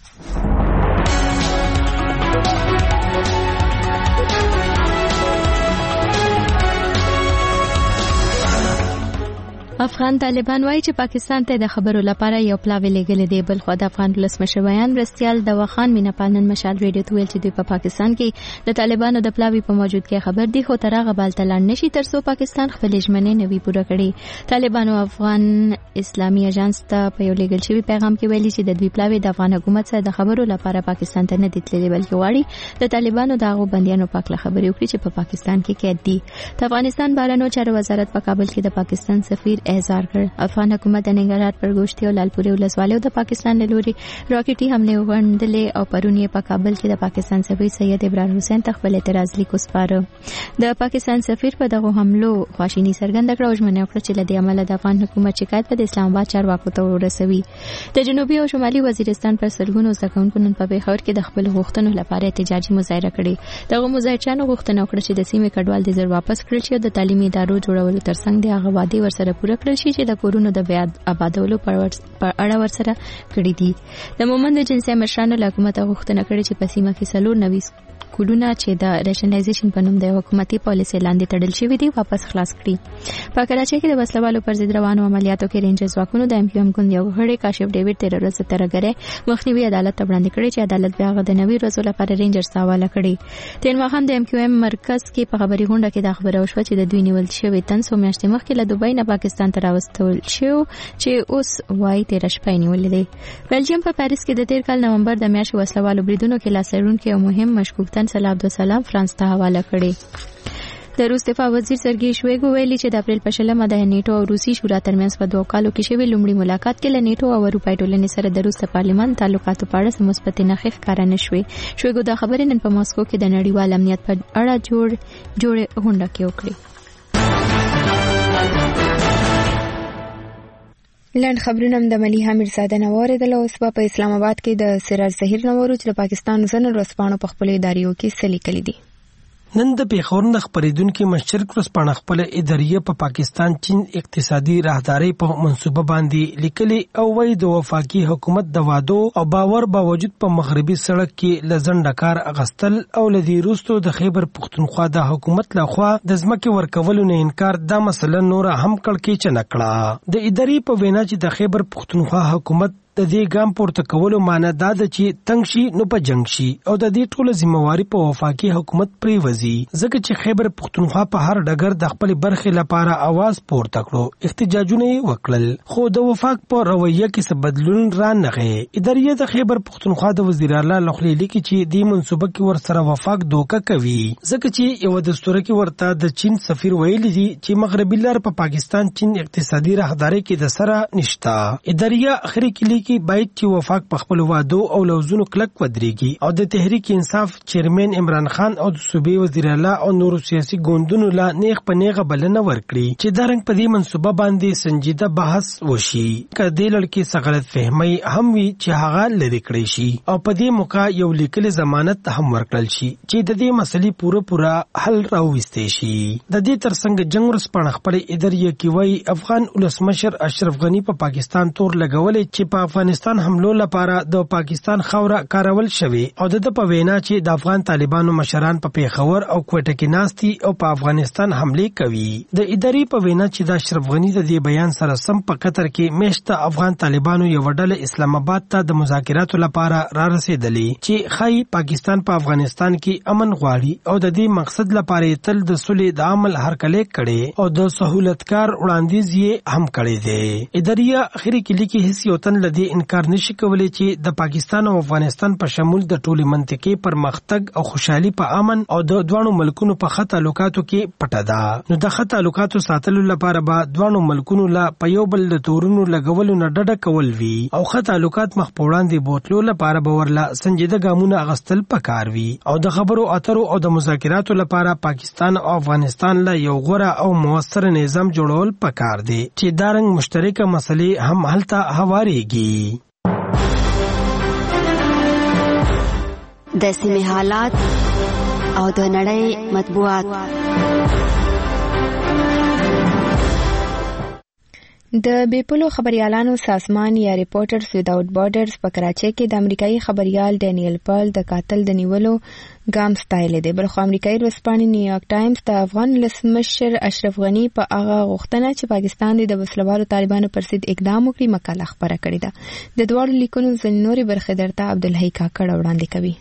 [SPEAKER 2] افغان طالبان وایي چې پاکستان ته د خبرو لپاره یو پلاوی لګل دی. بل خو د افغان ولسمشر بیان مرستیال د وخان مینا پالن مشال ریډیو ته ویل چې دوی په پا پاکستان کې د طالبانو د پلاوی په موجودګۍ خبر دي، خو تر هغه بل تلان نشي ترڅو پاکستان خپل ژمنې نوي پوره کړي. طالبانو افغان اسلامي اژانس ته په یو لګل شوی پیغام کې ویلي چې د دوی پلاوی د افغان حکومت سره د خبرو لپاره پاکستان ته نه دي تللي، بلکې غواړي د طالبانو د هغو بندیانو په اړه خبرې وکړي چې په پا پاکستان کې قید دي. د افغانستان بهرنیو چارو وزارت په کابل کې د پاکستان سفیر احضار کړ. افغان حکومت د ننګرهار پرګوشتي او لالپورې ولسوالیو د پاکستان له لوري راکټي حمله وغندلې او پرون یې په کابل کې د پاکستان سفیر سید ابراهیم حسین ته خپل اعتراض لیک وسپاره. د پاکستان سفیر په دغه حملو خواشیني څرګنده کړه او ژمنه وکړه چې له دې عمله د افغان حکومت شکایت په اسلام آباد چارواکو ته ورسوي. د جنوبي او شمالي وزیرستان پر سلګونو زده کوونکو نن په پیښور کې د خپل غوښتنو لپاره احتجاجي مظاهره کړې. دغه مظاهرچیانو غوښتنه وکړه چې د سیمې کډوال د زر واپس کړل شي او د تعلیمي ادارو جوړولو ترڅنګ د هغه وعدې ورسره پوره کړل شي چې د کورونو د بیا آبادولو پر اړه ورسره کړې دي. د مومند جنسي مشرانو له حکومت غوښتنه کړې چې په سیمه کې څلور نوي کورونه چې د ریشنلایزیشن په نوم د حکومتي پالیسۍ لاندې تړل شوي دي واپس خلاص کړي. په کراچۍ کې د وسلوالو پر ضد روانو عملیاتو کې رینجر ځواکونو د ایم کیو ایم ګوند یو غړی کاشف ډیوډ تیر ورځ ترګره مخنیوي عدالت ته وړاندې کړي چې عدالت بیا غو د نوي ورځو لپاره رینجر حواله کړي. تیر ماښام د ایم کیو ایم مرکز کې په خبري غونډه کې دا خبره وشوه چې د دوی نیول شوی تن څو میاشتې مخکې له دوبۍ نه پاکستان ته راوستل شو چې اوس وايي تیر شپه نیولې دی. بلجیم په پاریس کې د تیر کال نومبر د میاشتې وسلوالو بریدونو کې لاس لرونکي یو مهم مشکوک تن صلاح عبدالسلام فرانس ته حواله کړي. د روس دفاع وزیر سرګی شویګو ویلي چې د اپریل په شلمه د نیټو او روسي شورا ترمنځ په دوه کالو کې شوی لومړی ملاقات کې له نیټو او اروپای ټولنې سره د روس پارلمان تعلقاتو په اړه مثبت نښې ښکاره نه شوې. شویګو دا خبرې نن په ماسکو کې د نړیوال امنیت په اړه جوړ جوړ غونډه کې وکړې.
[SPEAKER 1] لاند خبرونه د ملیحه میرزاده نه واردل. اوس په اسلام آباد کې د سراج ظهیر نورو چې د پاکستان ځنو ورځپاڼو په خپل اداریو کې څه لیکلي دي.
[SPEAKER 3] نن د پیښور د خبرېدونکو مشرک ورځپاڼه خپل اداریه په پاکستان چین اقتصادي راهداري په منصوبه باندې لیکلي او وایي د وفاقي حکومت د وعدو او باور باوجود په مغربي سړک کې لزنډه کار اغستل او لدی روستو د خیبر پختونخوا د حکومت لخوا د ځمکې ورکولو نه انکار دا مسله نور هم کړکېچ نه کړه. د اداري په وینا چې د خیبر پختونخوا حکومت د دې ګام پورته کولو معنی دا ده چې تنگ شي نو په جنگ شي او د دې ټوله ذمہواری په وفاقي حکومت پریوزي، ځکه چې خیبر پختونخوا په هر ډګر د خپل برخې لپاره आवाज پورته کړو، احتجاجونه وکړل، خو د وفاق په رویه کې څه بدلون را نغی. اداریه د خیبر پختونخوا د وزیر اعلی لخوا لیکي چې د منصوبه کې ورسره وفاق دوکه کوي، ځکه چې یو دستور کې ورته د چین سفیر ویلي دي چې مغربي لار په پاکستان چین اقتصادي راهداري کې د سره نشتا. اداریه اخري کې کې باید چې وفاق په خپل وعدو او لوزونو کلک ودرېږي او د تحریک انصاف چیرمن عمران خان او د صوبې وزیر اعلی او نورو سیاسي ګوندونو لا نیغ په نیغه بلنه ورکړي چې دا رنګ په دې منصوبه باندې سنجیده بحث وشي، که دې لړکې څه غلط فهمي هم وي چې هغه لرې کړی شي او په دې موقع یو لیکلي ضمانت هم ورکړل شي چې د دې مسلې پوره پوره حل راوستي شي. د دې ترڅنګ جنگ ورځپاڼه خپل اداریه کې وایي افغان ولسمشر اشرف غنی په پا پاکستان تور لګولې چې په افغانستان حملو لپاره د پاکستان خوره کارول شوی او د په وینا چې د افغان طالبانو مشران په پیښور او کوټه کې ناستي او په افغانستان حمله کوي. د اداري په وینا چې د اشرف غنی د دې بیان سره سم په قطر کې میشته افغان طالبانو یو ډله اسلام آباد ته د مذاکراتو لپاره را رسیدلې چې خای پاکستان په افغانستان کې امن غواړي او د دې مقصد لپاره تل د صلح د عمل هرکلی کړي او د سہولتکار وړاندیز یې هم کړی دی. اداریه اخري کې لیکي هیڅ یو تن لدی دې انکار نشي کولای چې د پاکستان او افغانستان په شمول د ټولي منطقې پرمختګ او خوشحالي په امن او د دوه ملکونو په خط تعلقاتو کې پټه ده. نو د خط تعلقاتو ساتلو لپاره به دوه ملکونو لا په یو بل د تورونو لګولو نه ډډه کول وی او خط تعلقات مخ په وړاندې بوتلو لپاره به ورلا سنجیده ګامونه اغستل پکار وی او د خبرو اترو او د مذاکراتو لپاره پاکستان او افغانستان له یو غوره او موثر نظام جوړول پکار دی چې دارنګ مشترکه مسلې هم هلته هواریږي.
[SPEAKER 22] د سیمې حالات او د نړۍ مطبوعات.
[SPEAKER 1] د بیپلو خبريالانو سازمان یا ریپورټرز ویداوت بارډرز په کراچۍ کې د امریکایي خبريال ډینیل پرل د قاتل د نیولو ګام ستایلی دی. بلخو امریکایي ورځپاڼې نیویارک ټایمز د افغان ولسمشر اشرف غني په هغه غوښتنه چې پاکستان د وسلوالو طالبانو پر ضد اقدام وکړي مقاله خپره کړې ده. د دواړو لیکونو ځینې نورې برخې درته عبدالحی کاکړ وړاندې کوي.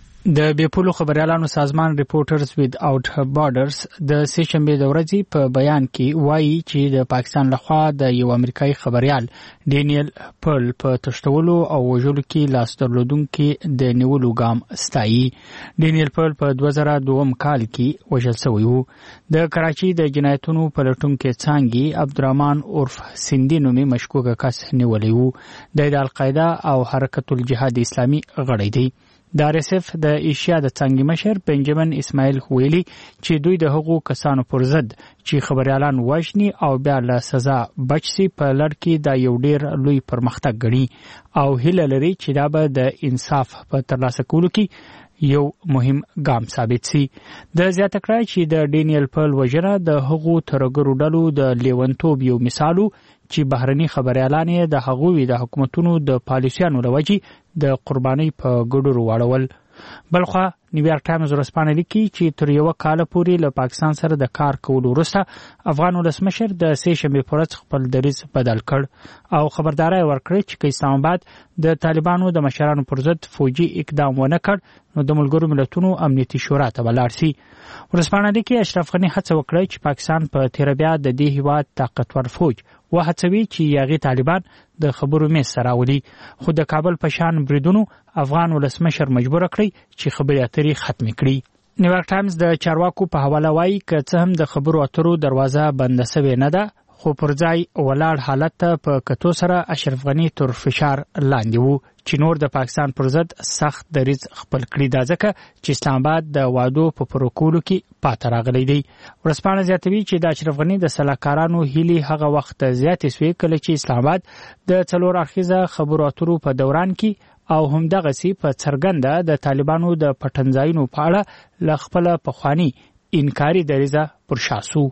[SPEAKER 4] د بیپولو خبريالانو سازمان ریپورټرز ویداوت بارډرز د سهشنبه د ورځې په بیان کې وایي چې د پاکستان لخوا د یو امریکایي خبريال ډینیل پرل په تشتولو او وژلو کې لاس درلودونکي د نیولو ګام ستایي. ډینیل پرل په دوه زره دوه کال کې وژل شوی و. د کراچۍ د جنایتونو پلټونکي څانګې عبدالرحمن عرف سیندي نومي مشکوک کس نیولی و. د القاعده او حرکت الجهاد اسلامي غړی دی. د آر اس اف د ایشیا د څنګه مشر بنجامین اسماعیل ویلي چې دوی د هغو کسانو پر ضد چې خبريالان وژني او بیا له سزا بچ سي په لړ کې دا یو ډیر لوی پرمختګ ګڼي او هیله لري چې دا به د انصاف په ترلاسه کولو کې یو مهم ګام ثابت سي. د زیاته کړای چې د ډینیل پرل وژنه د هغو ترګرو ډلو د لیونتوب یو مثالو چې بهرني خبريالان د هغوی د حکومتونو د پالیسیانو لوجي د قرباني په ګډورو واړول. بلخوا نیویارک ټایمز ورځپاڼه لیکي چې تر یو کال پورې له پاکستان سره د کار کولو وروسته افغان ولسمشر د سهشنبه په ورځ خپل دریځ بدل کړ او خبرداري ورکړه چې اسلام آباد د طالبانو د مشرانو پر ضد فوجي اقدام ونه کړ نو د ملګرو ملتونو امنیتي شورا ته ولاړ سي. ورځپاڼه لیکي اشرف غني هڅه وکړه چې پاکستان په تیر بیا د دې هیواد طاقتور فوج وهڅوي چې یاغي طالبان د خبرو میز سره راولي. خو د کابل په شان بریدونو افغان ولسمشر مجبور کړی چې خبري اترې ختم کړي. نیویارک ټایمز د چارواکو په حواله وایي که څه هم د خبرو اترو دروازه بنده سوې نه ده خو پر ځای ولاړ حالت ته په کتو سره اشرف غني تر فشار لاندې وو چې نور د پاکستان پر ضد سخت دریځ خپل کړی دا ځکه چې اسلام آباد د وادو په پوره کولو کې پاتې راغلی دی. ورځپاڼه زیاتوي چې د اشرف غني د سلاکارانو هیلې هغه وخت زیاتې سوې کله چې اسلام آباد د څلور اړخیزه خبرو اترو په دوران کې او همدغسې په څرګنده د طالبانو د پټنځایونو په اړه له خپله پخواني انکاري دریځه پر شا سو.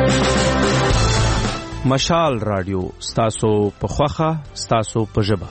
[SPEAKER 11] مشال رادیو ستاسو په خوخه ستاسو په ژبه.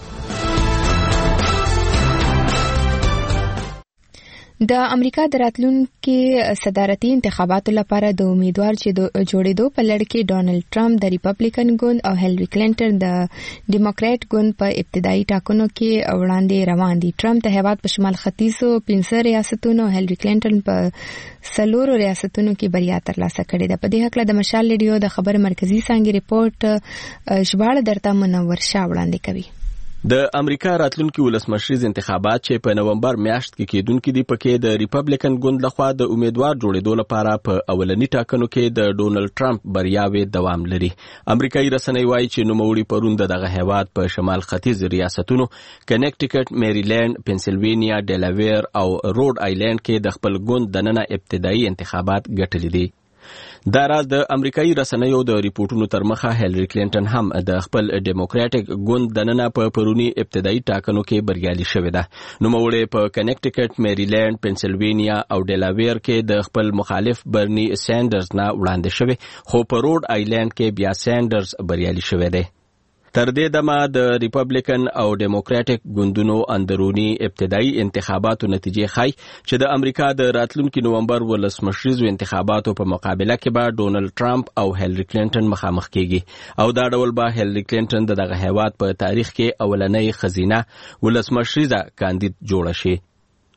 [SPEAKER 1] د امریکا د راتلونکي صدارتي انتخاباتو لپاره د امیدوار چې د جوړېدو په لړ کې ډونالد ټرمپ د ریپبلیکن ګوند او هیلری کلینټن د ډیموکرات ګوند په ابتدایي ټاکنو کې وړاندې روان دي. ټرمپ د هیواد په شمال ختیځو پنځه ریاستونو او هیلری کلینټن په څلورو ریاستونو کې بریا ترلاسه کړې ده. په دې هکله د مشال ریډیو د خبر مرکزی څانګې ریپورت ژباړه درته منور شاه وړاندې کوي.
[SPEAKER 12] د امریکا راتلونکي ولسمشریز انتخابات چې په نومبر میاشت کې کېدونکي دي پکې د ریپبلیکن ګوند لخوا د امیدوار جوړېدو لپاره په اولنی ټاکنو کې د ډونالد ټرمپ بریاوې دوام لري. امریکایي رسنۍ وایي چې نوموړي پرون دغه هیواد په شمال ختیځ ریاستونو کنیکټیکټ، میریلند، پنسلوینیا، ډیلاویر او روډ آیلند کې د خپل ګوند دننه ابتدایي انتخابات ګټلي دي. دا راز د امریکایي رسنیو د ریپورتونو تر مخه هیلری کلینټن هم د خپل ډیموکراټک ګوند دننه په پرونی ابتدایي ټاکنو کې بریالي شوې ده. نوموړی په کنیکټیکټ، میریلند، پنسلوینیا او ډیلاویر کې د خپل مخالف برنی سینډرز نه وړاندې شوی خو په روډ آیلند کې بیا سینډرز بریالي شوی دی. تر دې دمه د ریپبلیکن او ډیموکراټک ګوندونو اندرونی ابتدایي انتخاباتو نتیجې ښایي چې د امریکا د راتلونکي نومبر ولسمشریزو انتخاباتو په مقابله کې به ډونالد ټرمپ او هیلری کلینټن مخامخ کیږي او دا ډول به هیلری کلینټن دغه هیواد په تاریخ کې اولنۍ ښځینه ولسمشریزه کاندید جوړه شي.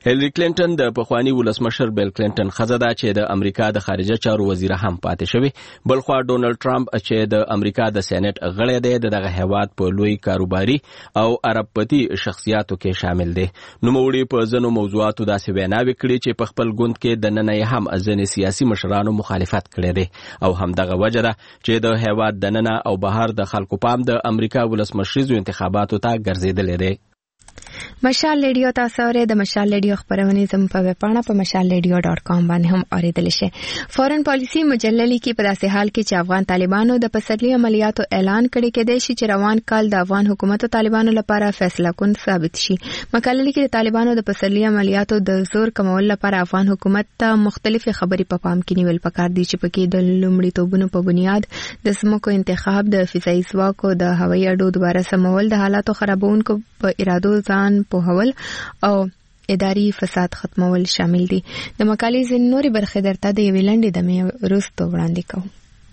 [SPEAKER 12] هیلری کلینټن د پخوانی ولسمشر بیل کلینټن خزه ده چې د امریکا د خارجه چارو وزیر هم پاتې شوی. بلخوا ډونالد ټرمپ چې د امریکا د سېنات غړی دی دغه هیواد په لوی کاروباري او عربپتی شخصیاتو کې شامل دی. نوموړي په ځینو موضوعاتو داسې ویناوې کړې چې په خپل ګوند کې د نننۍ هم ځینې سیاسي مشرانو مخالفت کړی دی او همدغه وجه ده چې د هیواد د ننه او بهر د خلکو پام د امریکا ولسمشریزو انتخاباتو ته ګرځېدلی دی.
[SPEAKER 1] مشال ریډیو تاسو اورئ. د مشال ریډیو خبرونه زموږ په ویب پاڼه په مشال ریډیو ډاٹ کام باندې هم اوریدل شي. فورن پالیسی مجله لیکي په داسې حال کې چې افغان طالبانو د پسرلي عملیاتو اعلان کړی کېدای شي چې روان کال د افغان حکومت او طالبانو لپاره فیصله کن ثابت شي. مقاله لیکي د طالبانو د پسرلي عملیاتو د زور کمول لپاره افغان حکومت ته مختلفې خبرې په پام کې نیول پکار دي چې پکې د لومړیتوبونو په بنیاد د ځمکو انتخاب، د فضایي ځواکو د هوایي اډو دوباره سمول، د حالاتو خرابونکو په ارادو ځان پوهول او اداري فساد ختمول شامل دي. د مقالې ځینې نورې برخې درته د یوې لنډې دمې وروسته وړاندې کوم.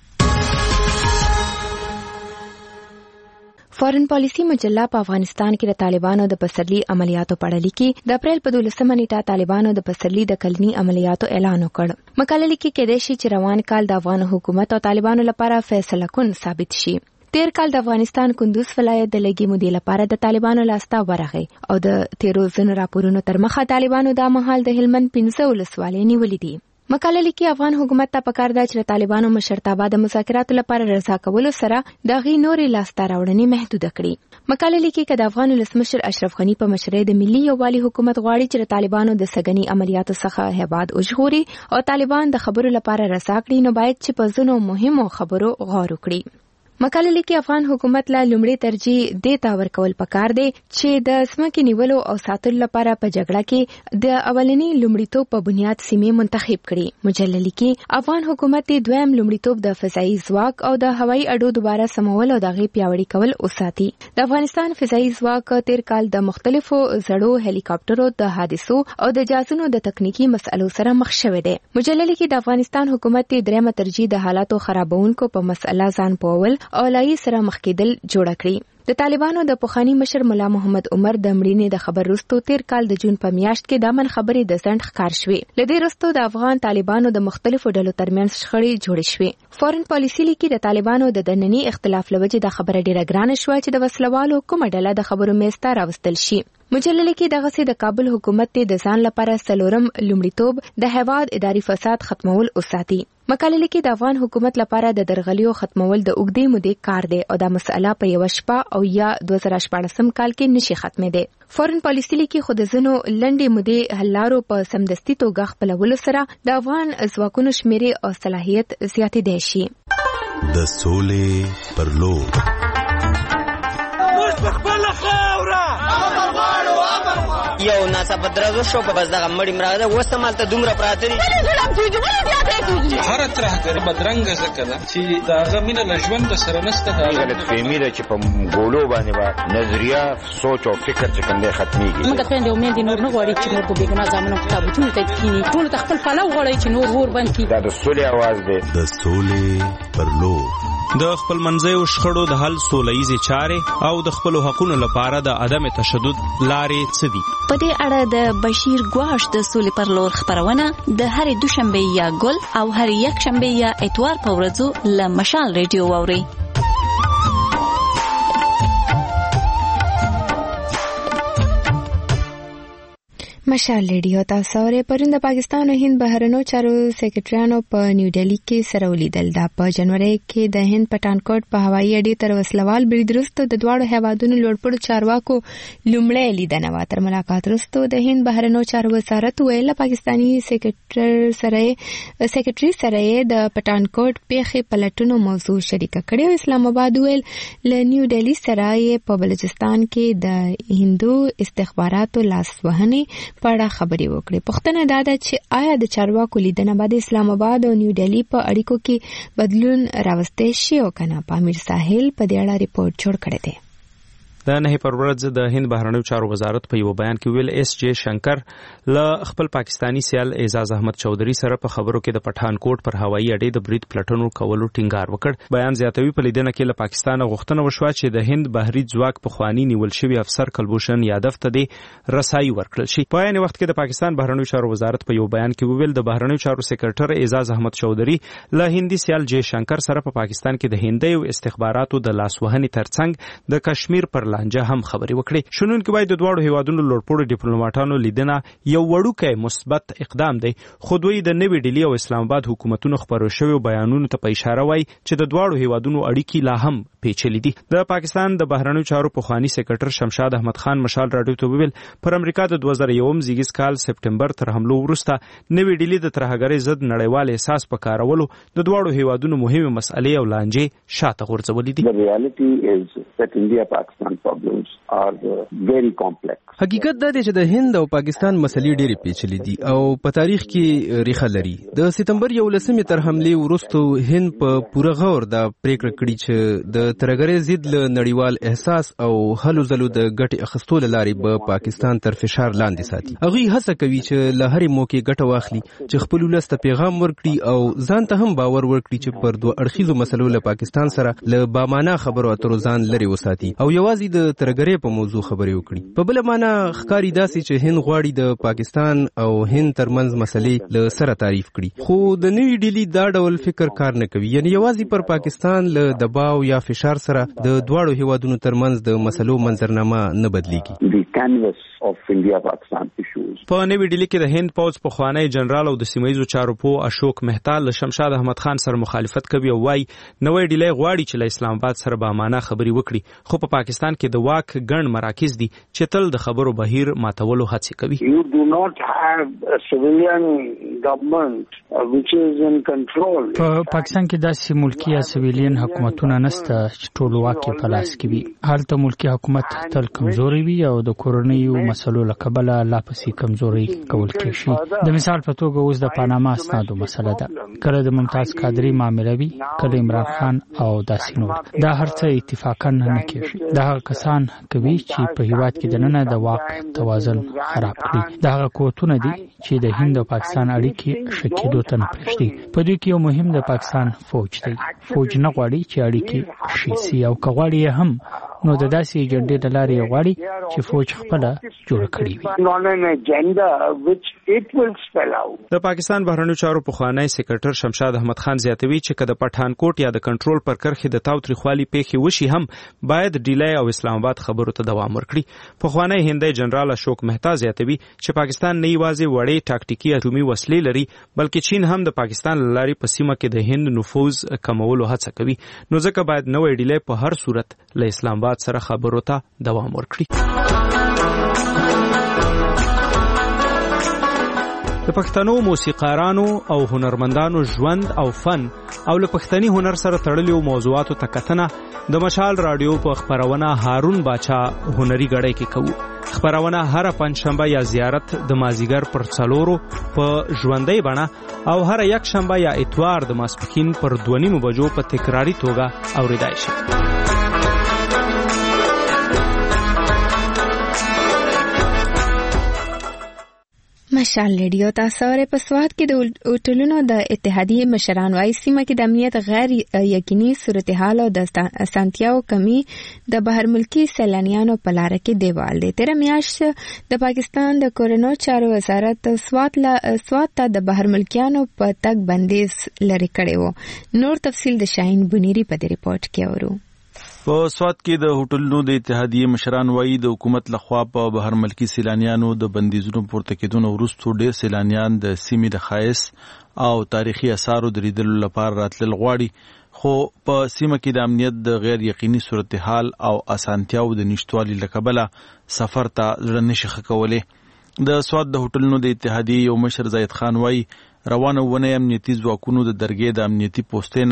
[SPEAKER 1] فورن پالیسی مجله په افغانستان کې د طالبانو د پسرلي عملیاتو په اړه لیکي. د اپریل په دولسمه نیټه طالبانو د پسرلي د کلني عملیاتو اعلان وکړ. مقاله لیکي کېدای شي چې روان کال د افغان حکومت او طالبانو لپاره فیصله کن ثابت شي. تیر کال د افغانستان کندوز ولایت د لګي مودې لپاره د طالبانو لاسته ورغی او د تیرو ځینو راپورونو تر مخه طالبانو د مهال د هلمند پنځه ولسوالۍ نیولې دي. مقاله لیکي افغان حکومت ته پکار ده چې طالبانو مشرتابه د مذاکراتو لپاره رضا کولو سره د غي نورې لاسته راوړنې محدود کړي. مقاله لیکي چې د افغان ولسمشر اشرف غنی په مشرۍ د ملي یووالي حکومت غواړي چې طالبانو د سګنی عملیاتو څخه هیواد وژغوري او طالبان د خبرو لپاره رضا کړي، نو باید چې په ځینو مهمو خبرو غور وکړي. مقاله لیکي افغان حکومت لا لومړی ترجیح دې ته ورکول پکار دی چې د ځمکې نیولو او ساتلو لپاره په جګړه کې د اولنی لومړیتوب په بنیاد سیمې منتخب کړي. مجله لیکي افغان حکومت د دویم لومړیتوب د فضایي ځواک او د هوایي اډو دوباره سمول او د غي پیاوړي کول وساتي. د افغانستان فضایي ځواک تیر کال د مختلفو زړو هلیکاپټرو د حادثو او د جاسونو د تکنیکی مسئلو سره مخ شوی دی. مجله لیکي د افغانستان حکومت د درېمه ترجیح د حالاتو خرابونکو په مسله ځان پوول او لای سره مخ کېدل جوړ کړی. د طالبانو د پخوانی مشر مولا محمد عمر د مړینې د خبر وروسته تیر کال د جون په میاشت کې د امن خبرې د ځنډ ښکار شوې. لدې وروسته د افغان طالبانو د مختلفو ډلو ترمنځ شخړې جوړې شوې. فورن پالیسی لیکي د طالبانو د دنني اختلاف لوجې د خبره ډیره ګرانه شوه چې د وسلوالو کومه ډله د خبرو میز ته راوستل شي. مجله لیکي دغه سي د کابل حکومت ته د ځان لپاره سلورم لومړیتوب د هیواد اداري فساد ختمول وساتي. مقاله لیکي د افغان حکومت لپاره د درغلیو ختمول د اوږدې مودې کار دی او دا مسله په یو شپه او یا دوه زره شپاړسم کال کې نشي ختمېدی. فورن پالیسی لیکي خو د ځینو لنډې مودې حل لارو په سمدستي توګه خپلولو سره د افغان ځواکونو شمیرې او صلاحیت زیاتېدای شي.
[SPEAKER 5] د سولې پر لور
[SPEAKER 14] یو ناڅاپه درزو شو په بس دغه مړی مراده وسته مالته دومره پراته دي
[SPEAKER 15] هر ترهګر بدرنګ زکه ده چې داغه مینه له ژوند سره نسته. دا غلط فهمي ده چې په ګولو باندې با نظریه سوچ او فکر چې کنده ختميږي.
[SPEAKER 16] موږ ته د امید نور نه غواړي چې نور په بیګنا ځامنو کتابونه ته کینی ټول خپل پلو غواړي چې نور ور باندې
[SPEAKER 5] دا د سولې आवाज ده. د سولې پر لور
[SPEAKER 8] د خپل منځیو شخړو د حل سولهیزې چارې او د خپلو حقونو لپاره د عدم تشدد لارې څه دي؟
[SPEAKER 2] په دې اړه د بشیر ګواش د سولې پر لور خبرونه د هرې دوشنبه یا ګل او هرې یک شنبه یا اتوار په ورځو له مشال ریډیو واورئ.
[SPEAKER 1] مشال ریډیو تاسو اورئ. پرون د پاکستان او هند بهرنیو چارو سیکریټریانو په نیو ډیلی کې سره ولیدل. دا په جنوري کې د هند پټانکوټ په هوایي اډې تر وسلوال برید وروسته د دواړو هیوادونو لوړپوړو چارواکو لومړی لیدنه وه. تر ملاقات وروسته د هند بهرنیو چارو وزارت ویل پاکستاني سیکریټر سره سیکریټري سره د پټانکوټ پیښې پلټونو موضوع شریکه کړې او اسلام آباد ویل له نیو ډیلی سره په بلوچستان کې د هندو استخباراتو لاسوهنې په اړه خبرې وکړې. پوښتنه دا ده چې آیا د چارواکو لیدنه به د اسلام آباد او نیو ډیلی په اړیکو کې بدلون راوستی شي او کنه. پامیر ساحل په دې اړه ریپورت جوړ کړی دی.
[SPEAKER 8] د نه پر ورځ د هند بهرنیو چارو وزارت په یو بیان کې ویل اس جے شنکر له خپل پاکستانی سیال اعزاز احمد چودھری سره په خبرو کې د پټھانکوټ پر هوایي اډې د برید پلټنو کولو ټینګار وکړ. بیان زیاتوي په لیدنه کې له پاکستان غوښتنه وشوه چې د هند بهري ځواک په خوانی نیول شوی افسر کلبوشن یادف ته د رسایي ورکړل شي. په عین وخت کې د پاکستان بهرنیو چارو وزارت په یو بیان کې وویل د بهرنیو چارو سکرټر اعزاز احمد چودھری له هندي سیال جے شنکر سره په پاکستان کې د هندي او استخباراتو د لاسوهنې ترڅنګ د کشمیر پر لانجه هم خبري وکړي. شنونکو باید د دواړو هیوادونو لوړپوړو ډیپلوماټانو لیدنه یو وړوکی مثبت اقدام دی، خو دوی د نوې ډیلی او اسلام آباد حکومتونو خبرو شوی بیانونو ته په اشاره وایي چې د دواړو هیوادونو اړیکې لا هم پیچلې دي. د پاکستان د بهرنیو چارو پخوانی سکرټر شمشاد احمد خان مشال راډیو ته وویل پر امریکا د دوه زره یو زیږیز کال سپټمبر تر حملو وروسته نوې ډیلی د ترهګرۍ ضد نړیوال احساس په کارولو د دواړو هیوادونو مهمه مسئلې او لانجې شاته غورځولې دي.
[SPEAKER 17] The reality is that India-Pakistan problems are very complex.
[SPEAKER 18] حقیقت دا دی چې د هند او پاکستان مسلې ډېرې پیچلې دي او په تاریخ کې ریښه لري. د سپتمبر یولسمې تر حملې وروسته هند په پوره غور دا پریکړه کړې چې د ترهګرۍ ضد له نړیوال احساس او هلو ځلو د ګټې اخیستو له لارې به پاکستان تر فشار لاندې ساتي. هغوی هڅه کوي چې له هرې موقع ګټه واخلي چې خپل ولس ته پیغام ورکړي او ځان ته هم باور ورکړي چې پر دوه اړخیزو مسلو له پاکستان سره له بامانه خبرو اترو ځان لرې وساتي او یوازې د ترهګرۍ په موضوع خبرې وکړي. په بله معنا ښکاري داسې چې هند غواړي د پاکستان او هند ترمنځ مسلې له سره تعریف کړي، خو د نوې ډیلی دا ډول فکر کار نه کوي. یعنی یوازې پر پاکستان له دباو یا فشار سره د دواړو هیوادونو ترمنځ د مسلو منظرنامه نه بدلیږي.
[SPEAKER 8] په نوې ډیلی کې د هند پوځ پخوانی جنرال او د سیمایي چارو پوه اشوک مهتا له شمشاد احمد خان سره مخالفت کوي او وايي نوې ډیلی غواړي چې له اسلام آباد سره به امانه خبري وکړي، خو په پاکستان کې د واک ګڼ مراکز دي چې تل د خبرو بهیر ماتولو هڅې کوي.
[SPEAKER 17] You do not have a civilian government uh, which is in control.
[SPEAKER 4] په پاکستان کې داسې ملکی یا سیویلین حکومتونه نشته چې ټول واک په لاس کې وي. هلته ملکی حکومت تل کمزوري وي او د کورنیو مسلو له کبله لا پسې کمزوري کول کېږي. د مثال په توګه اوس د پاناما اسنادو مسله ده، کله د ممتاز قادری معامله وي، کله عمران خان او داسې نور. دا هر څه اتفاقا نه کېږي. دا هغه کسان کوي چې په هیواد کې دننه د واک توازن خراب کړي. دا هغه قوتونه دي چې د هند او پاکستان اړیکې ښه کېدو ته نه پرېږدي. په دوی کې یو مهم د پاکستان فوج دی. فوج نه غواړي چې اړیکې ښې سي او که غواړي یې هم نو د داسې ایجنډې له لارې غواړي چې فوج خپله جوړه کړې
[SPEAKER 17] وي.
[SPEAKER 8] د پاکستان بهرنیو چارو پخوانی سکرټر شمشاد احمد خان زیاتوي چې که د پټھانکوټ یا د کنټرول پر کرښې د تاوتریخوالي پیښې وشي هم باید ډیلی او اسلام آباد خبرو ته دوام ورکړي. پخوانی هندی جنرال اشوک مهتا زیاتوي چې پاکستان نه یوازې وړې ټاکټیکي اټومي وسلې لري بلکې چین هم د پاکستان له لارې په سیمه کې د هند نفوذ کمولو هڅه کوي، نو ځکه باید نوې ډیلی په هر صورت له اسلام آباد سره خبرو ته دوام ورکړي. د پښتنو موسیقارانو او هنرمندانو ژوند او فن او له پښتني هنر سره تړلو موضوعاتو ته کتنه د مشال رادیو په خبرونه هارون باچا هنري غړی کې کوو. خبرونه هر پنځشنبه یا زیارت د مازیګر پر څلورو په ژوندۍ بڼه او هر یک شنبه یا اتوار د ماسپښین پر دوه نیمو بجو په تکراری توګه اوریدای شي.
[SPEAKER 1] مشال ریډیو تاسو اورئ. په سواد کې د هوټلونو د اتحادیې مشران وايي سیمه کې د امنیت غیر یقیني صورتحال او د اسانتیاو کمی د بهر ملکی سیلانیانو په لار کې دیوال دی. تیر میاشت د پاکستان د کورونو چارو وزارت سواد لا سواد ته د بهر ملکیانو په تګ بندیز لري کړی و. نور تفصیل د شاهین بنيري په دې ریپورت کې اورو.
[SPEAKER 11] په سواد کې د هوټلونو د اتحادیې مشران وایي د حکومت لخوا په بهر ملکی سیلانیانو د بندیزونو پورته کېدو وروسته ډېر سیلانیان د سیمې د ښایست او تاریخي اثارو د لیدلو لپاره راتلل غواړي، خو په سیمه کې د امنیت د غیر یقیني صورتحال او اسانتیاو د نشټوالي له کبله سفر ته زړه نشي ښه کولی. د سواد د هوټلونو د اتحادیې یو مشر زاید خان وایي روانه ونه امنیتي ځواکونو د درګې د امنیتي پوستې نه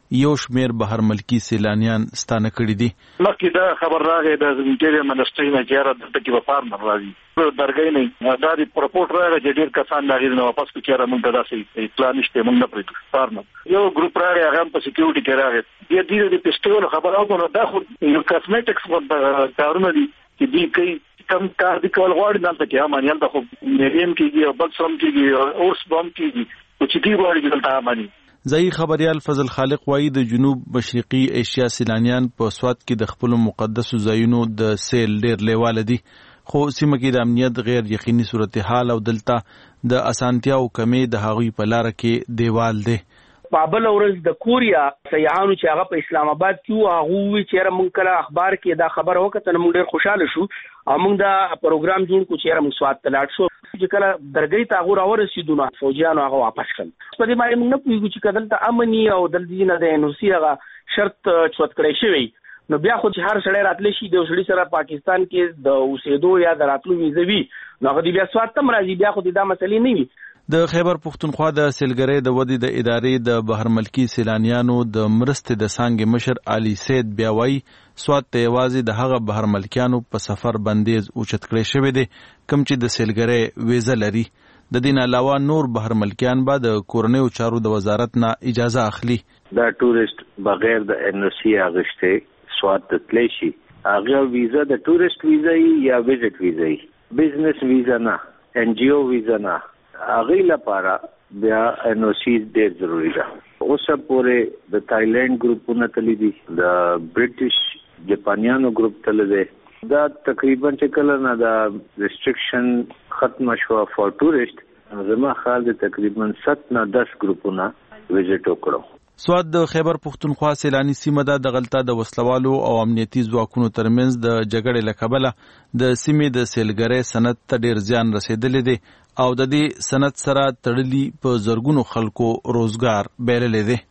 [SPEAKER 11] یو شمیر بهر ملکی سیلانیان ستانه کړي دي.
[SPEAKER 6] مخکې دا خبر راغی د انټیریر منسټري نه چې را دلته کې به فارمر راځي درګۍ نه دا د پروپورټ راغی چې ډېر کسان دا غیر نه واپس کوي چې موږ دا سي پلان نشته موږ نه پریږدو فارمر یو ګروپ راغی هغه په سکیورټي کې راغی د دې د فیسټیوال خبر او دا خو یو کاسمیټکس کارونه دي چې دوی کوي کم کار دي کول غواړي دلته کې امانیان د خو میریم کېږي او بل سم کېږي اورس بم کېږي او چې دوی غواړي دلته اماني.
[SPEAKER 11] ځایي خبريال فضل خالق وایي د جنوب مشرقي ایشیا سیلانیان په سواد کې د خپل مقدسو ځایونو د سیل ډېر لیواله دي خو سیمه کې د امنیت غیر یقیني صورتحال او دلته د اسانتیاو کمې د هغوی په لار کې دیوال دی.
[SPEAKER 19] بابل اورز د کوریا سیاحانو چې هغه په اسلام آباد کې هغه وی چې موږ کله اخبار کې دا خبر وکړه موږ ډېر خوشاله شو او موږ دا پروګرام جوړ کړو چې موږ سواد تلاټ شو چې کله درګۍ ته هغه راورسېدو نو فوجیانو هغه واپس کړل. په دې باندې موږ نه پوهیږو چې کله ته امني او دلته نه د انوسی هغه شرط چوت کړی شوی نو بیا خو چې هر سړی راتلی شي د سړي سره پاکستان کې د اوسېدو یا د راتلو ویزه وي نو هغه بیا سواد تم راځي بیا خو دا مسلې نه وي.
[SPEAKER 11] د خیبر پښتونخوا د سیلګرۍ د ودې د ادارې د بهر ملکی سیلانیانو د مرستې د څانګې مشر علي سید بیا وایي سواد ته یوازې د هغه بهر ملکیانو په سفر بندیز اوچت کړی شوی دی کوم چې د سیلګرۍ ویزه لري. د دې نه علاوه نور بهر ملکیان به د کورنیو چارو د وزارت نه اجازه اخلي.
[SPEAKER 20] دا ټورست بغیر د ان او سی اغشته سواد ته تللی شي هغه ویزه د ټورست ویزه یا ویزټ ویزه بزنس ویزه نه ان جی او ویزه نه هغه لپاره بیا ان او سی ډېر ضروری ده. اوس پورې د تایلند ګروپونه تللی دي د برټش جاپانیانو ګروپ تللی دی دا تقریبا چې کله نه دا ریسټریکشن ختم شو فور ټورست زما خیال دی تقریبا سات نه دس ګروپونه ویزټ وکړو.
[SPEAKER 11] سواد د خیبر پښتونخوا سیلانی سیمه ده د غلطه د وسلوالو او امنیتي ځواکونو ترمنځ د جګړې له کبله د سیمې د سیلګرۍ صنعت ته ډېر زیان رسېدلی دی او د دې صنعت سره تړلي په زرګونو خلکو روزګار بایللی دی.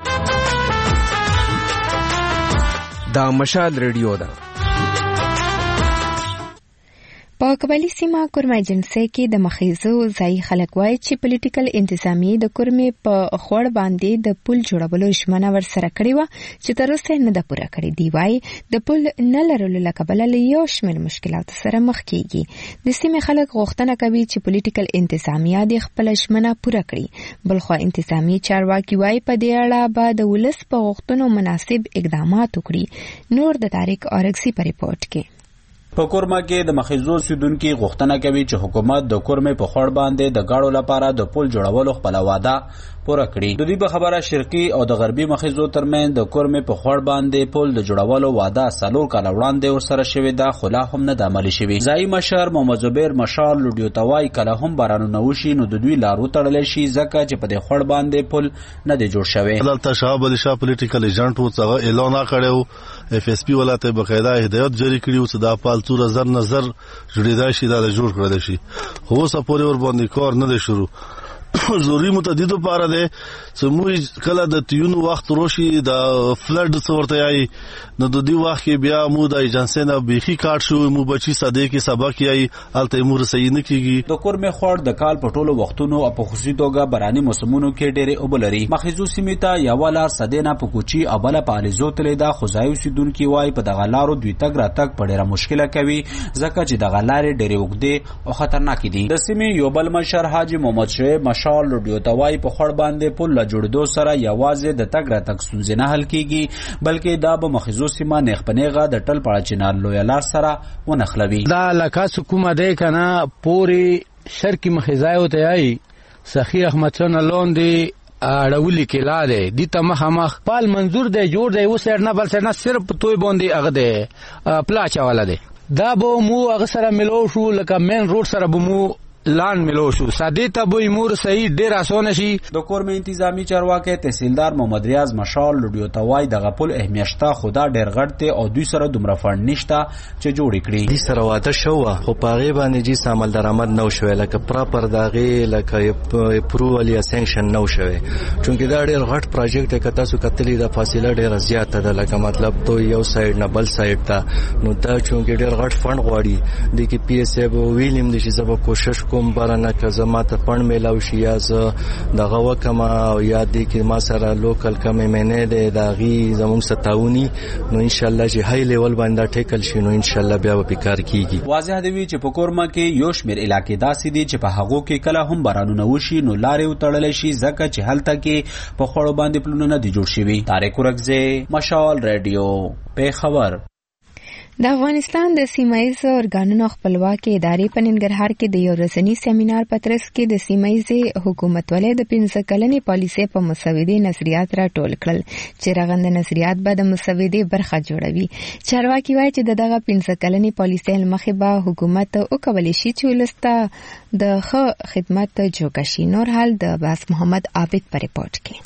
[SPEAKER 18] دا مشال ریډیو ده.
[SPEAKER 1] په قبایلی سیمه کورمه جنسي کې د مخیزو ځای خلک وایي چې پولیټیکل انتظامیه د کورمه په خوړ باندې د پل جوړولو ژمنه ورسره کړې و چې تر اوسه نه ده پوره کړې. دی وایي د پل نه لرلو له کبله له یو شمېر مشکلاتو سره مخ کیږي. د سیمې خلک غوښتنه کوي چې پولیټیکل انتظامیه د خپل ژمنه پوره کړي. بلخو انتظامیه چارواکي وایي په دې اړه به د ولس په غوښتنو مناسب اقدامات وکړي. نور د طارق اورکسي په ریپورت کې.
[SPEAKER 23] په کورمه کې د مخیزو سیدونکو غوښتنه کوي چې حکومت د کورمه په خړ باندې د گاړو لپاره د پل جوړولو خپل وعده پوره کړي. د دې په خبره شرقي او د غربي مخیزو ترمن د کورمه په خړ باندې پل د جوړولو وعده سالور کال وړاندې ورسره شوې ده خو لا هم نه د عملي شوې. ځای مشر محمد زبیر مشال لوډیو توای کله هم بارانو نوشي نو د دوی لارو تړل شي ځکه چې په دې خړ باندې پل نه دی جوړ شوی.
[SPEAKER 24] دلته شاه بل شاه پولیټیکل ایجنټ وو څنګه اعلان کړو اف اس پی ولاته بقاعده هدایت جاری کړیو چې دا پال څو نظر نظر جوړیدا شي دا جوړ کړل شي خو سپوري ور باندې کار نه دی شروع ضروري متعددو پاره ده چې موږ کله د تیونو وخت روشي د فلډ څورته یای نو د دې وخت کې بیا مو د ایجنسی نه بيخي کارت شو مو بچي ساده کې سبق یای الته مور صحیح نه کیږي.
[SPEAKER 23] د کورمه خور د کال په ټولو وختونو او په خصوصي توګه براني موسمونو کې ډېرې اوبلري. مخیزو سیمې ته یو لار سدينه په کوچي او بل په الیزو تلې دا خدایو سیدونکو وای په دغه لارو دوی تګ را تګ په ډېره مشکله کوي ځکه چې دغه لارې ډېرې وګدي او خطرناک دي. د سیمې یو بل مشر حاجی محمد شعیب مشال لوډیو توای په خړ باندې پل لا جوړدو سره یوازې د تګ را تګ ستونزې نه حل کیږي بلکې دا به مخیزو سیمه نخپنیغه د ټل پړه چنار لوی لار سره ونخلوي.
[SPEAKER 25] دا لکه حکومت دی کنه پوری شرقي مخیزایو ته ای سخی احمد چن لوندي اړولی کلا دی د ته مخ مخ پال منظور دی جوړ دی وسر نه بل سر نه صرف توي باندې هغه دی پلاچا والا دی دا به مو هغه سره ملو شو لکه مین روډ سره به مو لان ملو شو ساده ته به امور صحیح ډیر اسانه شي.
[SPEAKER 23] د کورمه انتظامی چارواکي تحصیلدار محمد ریاض مشال لوډیو توای د غپل اهمیشته خدا ډیر غړته او دوی سره دومره فند نشته چې جوړ کړي.
[SPEAKER 27] دي سره واده شو خو پاغه باندې جی سامل درآمد نو شوی لکه پراپر داغه لکه پروول یا سانکشن نو شوی چونکه دا ډیر غټ پروجیکټ کته سو کتلې د فاصله ډیر زیاته ده لکه مطلب تو یو سایډ نه بل سایډ ته نو دا چونکه ډیر غټ فند غواړي د کی پی ایس ای ویلیم د شي سبب کوشش کوم برنه که زما ته پړ میلاو شي یا زه دغه وکم او یا دې کې ما سره لوکل کم منه ده داغي زموږ ستاوني نو ان شاء الله چې هاي لیول باندې ټیکل شي نو ان شاء الله بیا به کار کیږي.
[SPEAKER 23] واضح دی چې په کورما کې یو شمېر علاقې داسې دي چې په هغو کې کله هم بارانونه وشي نو لارې وتړل شي ځکه چې هلته کې په خوړو باندې پلونه نه دي جوړ شوي. طارق ورکزی، مشال ریډیو، پیښور.
[SPEAKER 1] د افغانستان د سیمایي ارګانونو خپلواکي ادارې په ننګرهار کې د یو ورځني سیمینار په ترڅ کې د سیمایي حکومتولۍ د پنځه کلنې پالیسۍ په مسودې نظریات راټول کړل چې رغنده نظریات به د مسودې برخه جوړوي. چارواکي وایي چې دغه پنځه کلنې پالیسۍ مخې به حکومت وکولای شي چې ولسته د ښه خدمت جوړ شي. نور حال د باس محمد عابد په ریپورت کې.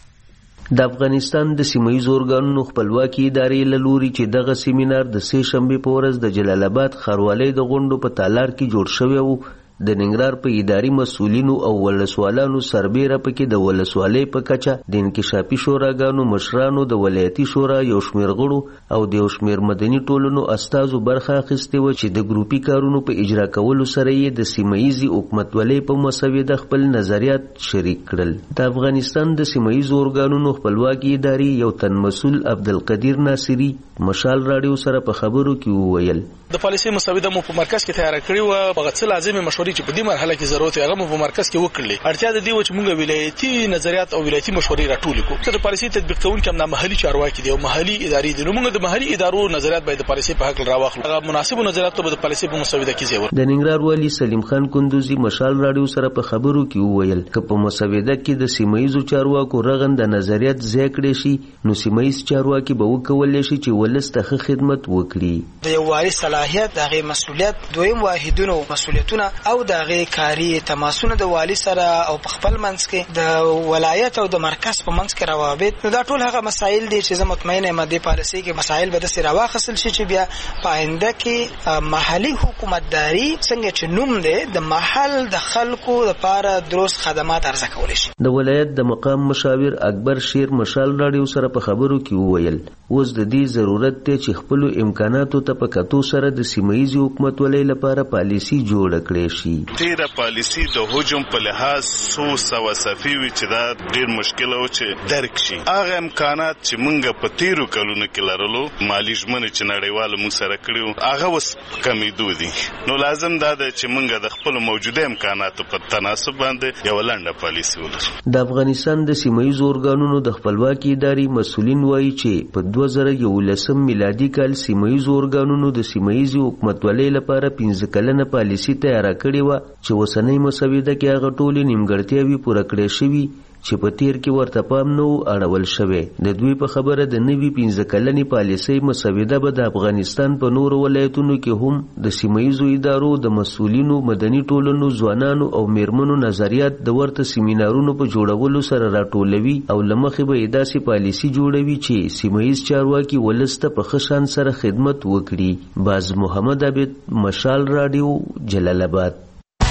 [SPEAKER 3] د افغانستان د سیمایي ارګانونو خپلواکي ادارې له لوري چې دغه سیمینار د سې شنبې په ورځ د جلال آباد ښاروالۍ د غونډو په تالار کې جوړ شوی و. د ننګرهار په اداري مسؤلینو او ولسوالانو سربېره پکې د ولسوالۍ په کچه د انکشافي شوراګانو مشرانو، د ولایتي شورا یو شمېر غړو او د یو شمېر مدني ټولنو استازو برخه اخیستې وه چې د ګروپي کارونو په اجرا کولو سره یې د سیمهییزې حکومتولۍ په مسوده خپل نظریات شریک کړل. د افغانستان د سیمهییزو ارګانونو خپلواکي ادارې یو تن مسؤل عبدالقدیر ناصري مشال راډیو سره په خبرو کې وویل
[SPEAKER 7] د پالیسۍ مسوده مو په مرکز کې تیار کړې و. هغه څه لازمي مشورې چې په دې مرحله کې ضرورت هغه مو په مرکز کې وکړلې. اړتیا د دې و چې موږ ولایتي نظریات او ولایتي مشورې راټول کړو. د پالیسۍ تطبیق کوونکي هم محلي چارواکي دي او محلي ادارې دي. نو موږ د محلي ادارو نظریات باید د پالیسۍ په حق راوخلو. هغه مناسب نظریات ته د پالیسۍ په مسوده کې ځای ورکړو.
[SPEAKER 3] د ننګرهار والي سلیم خان کندوزي مشال راډیو سره په خبرو کې وویل چې په مسوده کې د سیمهییزو چارواکو رغنده نظریات ځای کړی شي نو سیمهییز چارواکي به وکولای شي چې ولس ته ښه خدمت وکړي.
[SPEAKER 9] د یو والي صلاحیت، دغه مسؤلیت، دویم واحدونو مسؤلیتونه او دغه کاری تماسونه د والی سره او په خپل منځ کې د ولایت او د مرکز په منځ کې روابط، نو دا ټول هغه مسایل دي چې زه مطمئن یم د پالیسۍ کې مسایل به داسې راواخیستل شي چې بیا په آینده کې محلي حکومتداري څنګه چې نوم دی د محل د خلکو لپاره درست خدمات عرضه کولی شي.
[SPEAKER 3] د ولایت د مقام مشاور اکبر شیر مشال راډیو سره په خبرو کې وویل اوس د دې ضرورت دی چې خپل امکاناتو ته په کتو سره د سیمهییزې حکومتولۍ لپاره پالیسي جوړه کړې شي.
[SPEAKER 10] تیره پالیسي د هجوم په لحاظ څو سوه صفحې وي چې دا ډېر مشکل و چې درک شي. هغه امکانات چې موږ په تیرو کلونو کې لرلو، مالي ژمنې چې نړیوالو موږ سره کړي هغه اوس کمیدو دي. نو لازم دا ده چې موږ د خپلو موجوده امکاناتو په تناسب باندې یوه لنډه پالیسي ولرو.
[SPEAKER 3] د افغانستان د سیمهییزو ارګانونو د خپلواکي ادارې مسؤلین وایي چې په دوه زره یولسم میلادي کال سیمهییزو ارګانونو د سیمهییزې حکومتولۍ لپاره پنځه کلنه پالیسي تیاره کړې وه چې اوسنۍ مسوده کې هغه ټولې نیمګړتیاوې پوره کړې شوي چې په تیر کې ورته پام نه و اړول شوی. د دوی په خبره د نوي پنځه کلنې پالیسۍ مسوده به د افغانستان په نورو ولایتونو کې هم د سیمهییزو ادارو د مسؤلینو، مدني ټولنو، ځوانانو او میرمنو نظریات د ورته سیمینارونو په جوړولو سره راټولوي او له مخې به یې داسې پالیسي جوړوي چې سیمهییز چارواکي ولس ته په ښه شان سره خدمت وکړي. باز محمد عابد، مشال راډیو، جلال آباد.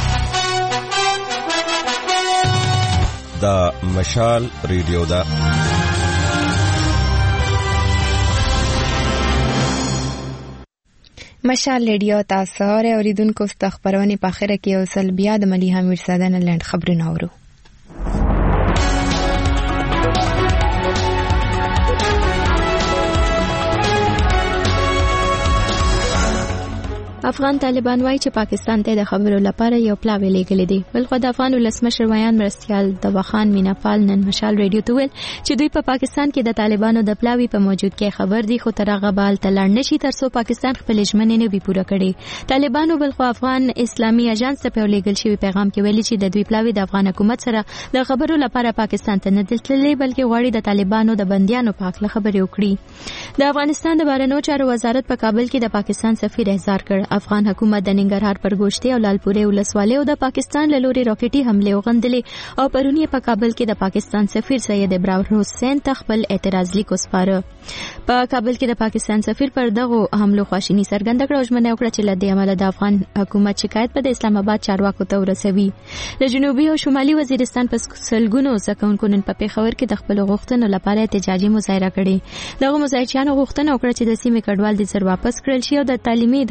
[SPEAKER 5] دا مشال ریډیو دا
[SPEAKER 1] مشال ریډیو تاسو اوریدونکو ست خبرونه په اخره کې اوسل بیا د مليحه میرزاده نه لاند خبرونه اورو.
[SPEAKER 2] افغان طالبان وایي چې پاکستان ته د خبرو لپاره یو پلاوی لیږلی دی. بلخو د افغان ولسمشر ویان مرستیال دواخان میناپال نن مشال ریډیو ته ویل چې دوی په پاکستان کې د طالبانو د پلاوی په موجودګۍ خبر دي، خو تر هغه به هلته لاړ نه شي تر څو پاکستان خپلې ژمنې نه وي پوره کړې. طالبانو بلخو افغان اسلامي اژانس ته په لیږل شوي پیغام کې ویلي چې د دوی پلاوی د افغان حکومت سره د خبرو لپاره پاکستان ته نه دي تللي، بلکې غواړي د طالبانو د بندیانو په هکله خبرې وکړي. د افغانستان د بهرنیو چارو وزارت په کابل کې د پاکستان سفیر احضار کړ. افغان حکومت د ننګرهار پر ګوشتي او لالپورې ولسوالۍ او د پاکستان له لوري راکټي حمله وغندلې او پرونی په کابل کې د پاکستان سفیر سید ابراهیم حسین ته خپل اعتراض لیک وسپاره. په کابل کې د پاکستان سفیر پر دغه حملو خواشینی څرګنده کړه او ژمنه وکړه چې له دې عمله د افغان حکومت شکایت په اسلام آباد چارواکو ته ورسوي. د جنوبي او شمالي وزیرستان په سلګونو زکونکو نن په پیښور کې د خپل غوښتنو لپاره احتجاجي مظاهره کړې. دغه مظاهرچیانو غوښتنه وکړه چې د سیمې کډوال د زر واپس کړل شي او د تعلیمي ادارو جوړول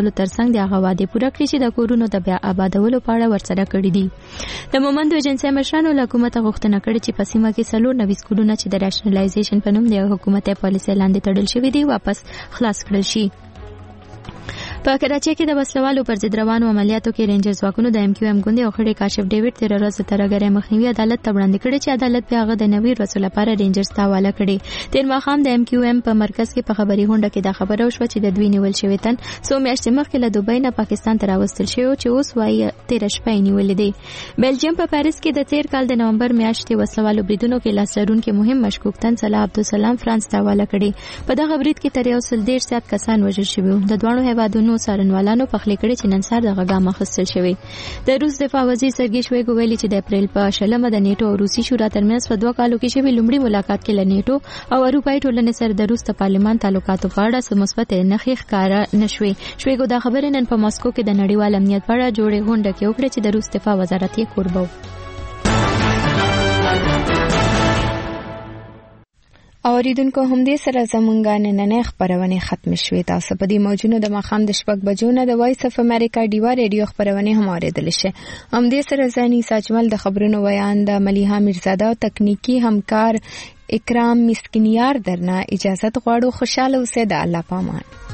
[SPEAKER 2] کولو ترڅنګ د هغه وعده پوره کړې چې د کورونو د بیا آبادولو په اړه ورسره کړې دي. د مومند ایجنسی مشرانو له حکومت غوښتنه کړې چې په سیمه کې څلور نوي سکولونه چې د راشنلایزیشن په نوم د حکومتي پالیسۍ لاندې تړل شوي دي واپس خلاص کړل شي. په کراچۍ کې د وسلوالو پر ضد روانو عملیاتو کې رینجر ځواکونو د ایم کیو ایم ګوندې او خړې کاشف ډیوډ تیر ورځ ترګری مخنیوي عدالت ته وړاندې کړي چې عدالت په هغه د نوي ورځو لپاره رینجرز ته حواله کړي. تیر ماښام د ایم کیو ایم په مرکز کې په خبري هونډه کې دا خبره وشوه چې د دوی نیول شوی تن څو میاشتې مخکې له دوبۍ نه پاکستان ته راوستل شوی چې اوس وايي تیر شپه یې نیولې دي. بلجیم په پاریس کې د تیر کال د نومبر میاشتې وسلوالو بریدونو کې لاس لرونکي مهم مشکوک تن صلاح عبدالسلام فرانس ته حواله کړي. په دغه برید کې تر یو سل دېرش زیات کسان وژل شوي. د دواړو هیوادونو څارنوالانو پخلی کړي چې نن سهار دغه ګام اخیستل شوی. د روس دفاع وزیر سرګی شویګو ویلي چې د اپریل په شلمه د نیټو او روسي شورا ترمنځ په دوه کالو کې شوی لومړی ملاقات کې له نیټو او اروپایي ټولنې سره د روس د پارلمان تعلقاتو په اړه څه مثبت نښې ښکاره نشوي. شویګو دا خبرې نن په ماسکو کې د نړیوال امنیت په اړه جوړې غونډه کې وکړه چې د روس دفاع وزارت یې کوربه و.
[SPEAKER 1] اوریدونکو همدې سره زمونږه نننۍ خبرونه ختم شوې. تاسو په دې موجونو د ماښام د شپږ بجو نه د وایس اف امریکا ډیوا ریډیو خبرونه هم اوریدل شي. همدې سره زنی ساجمل د خبرونو ویان د ملیحه میرزاده او تکنیکی همکار اکرام مسکینیار درنه اجازه غواړو. خوشاله اوسئ. د الله پامان.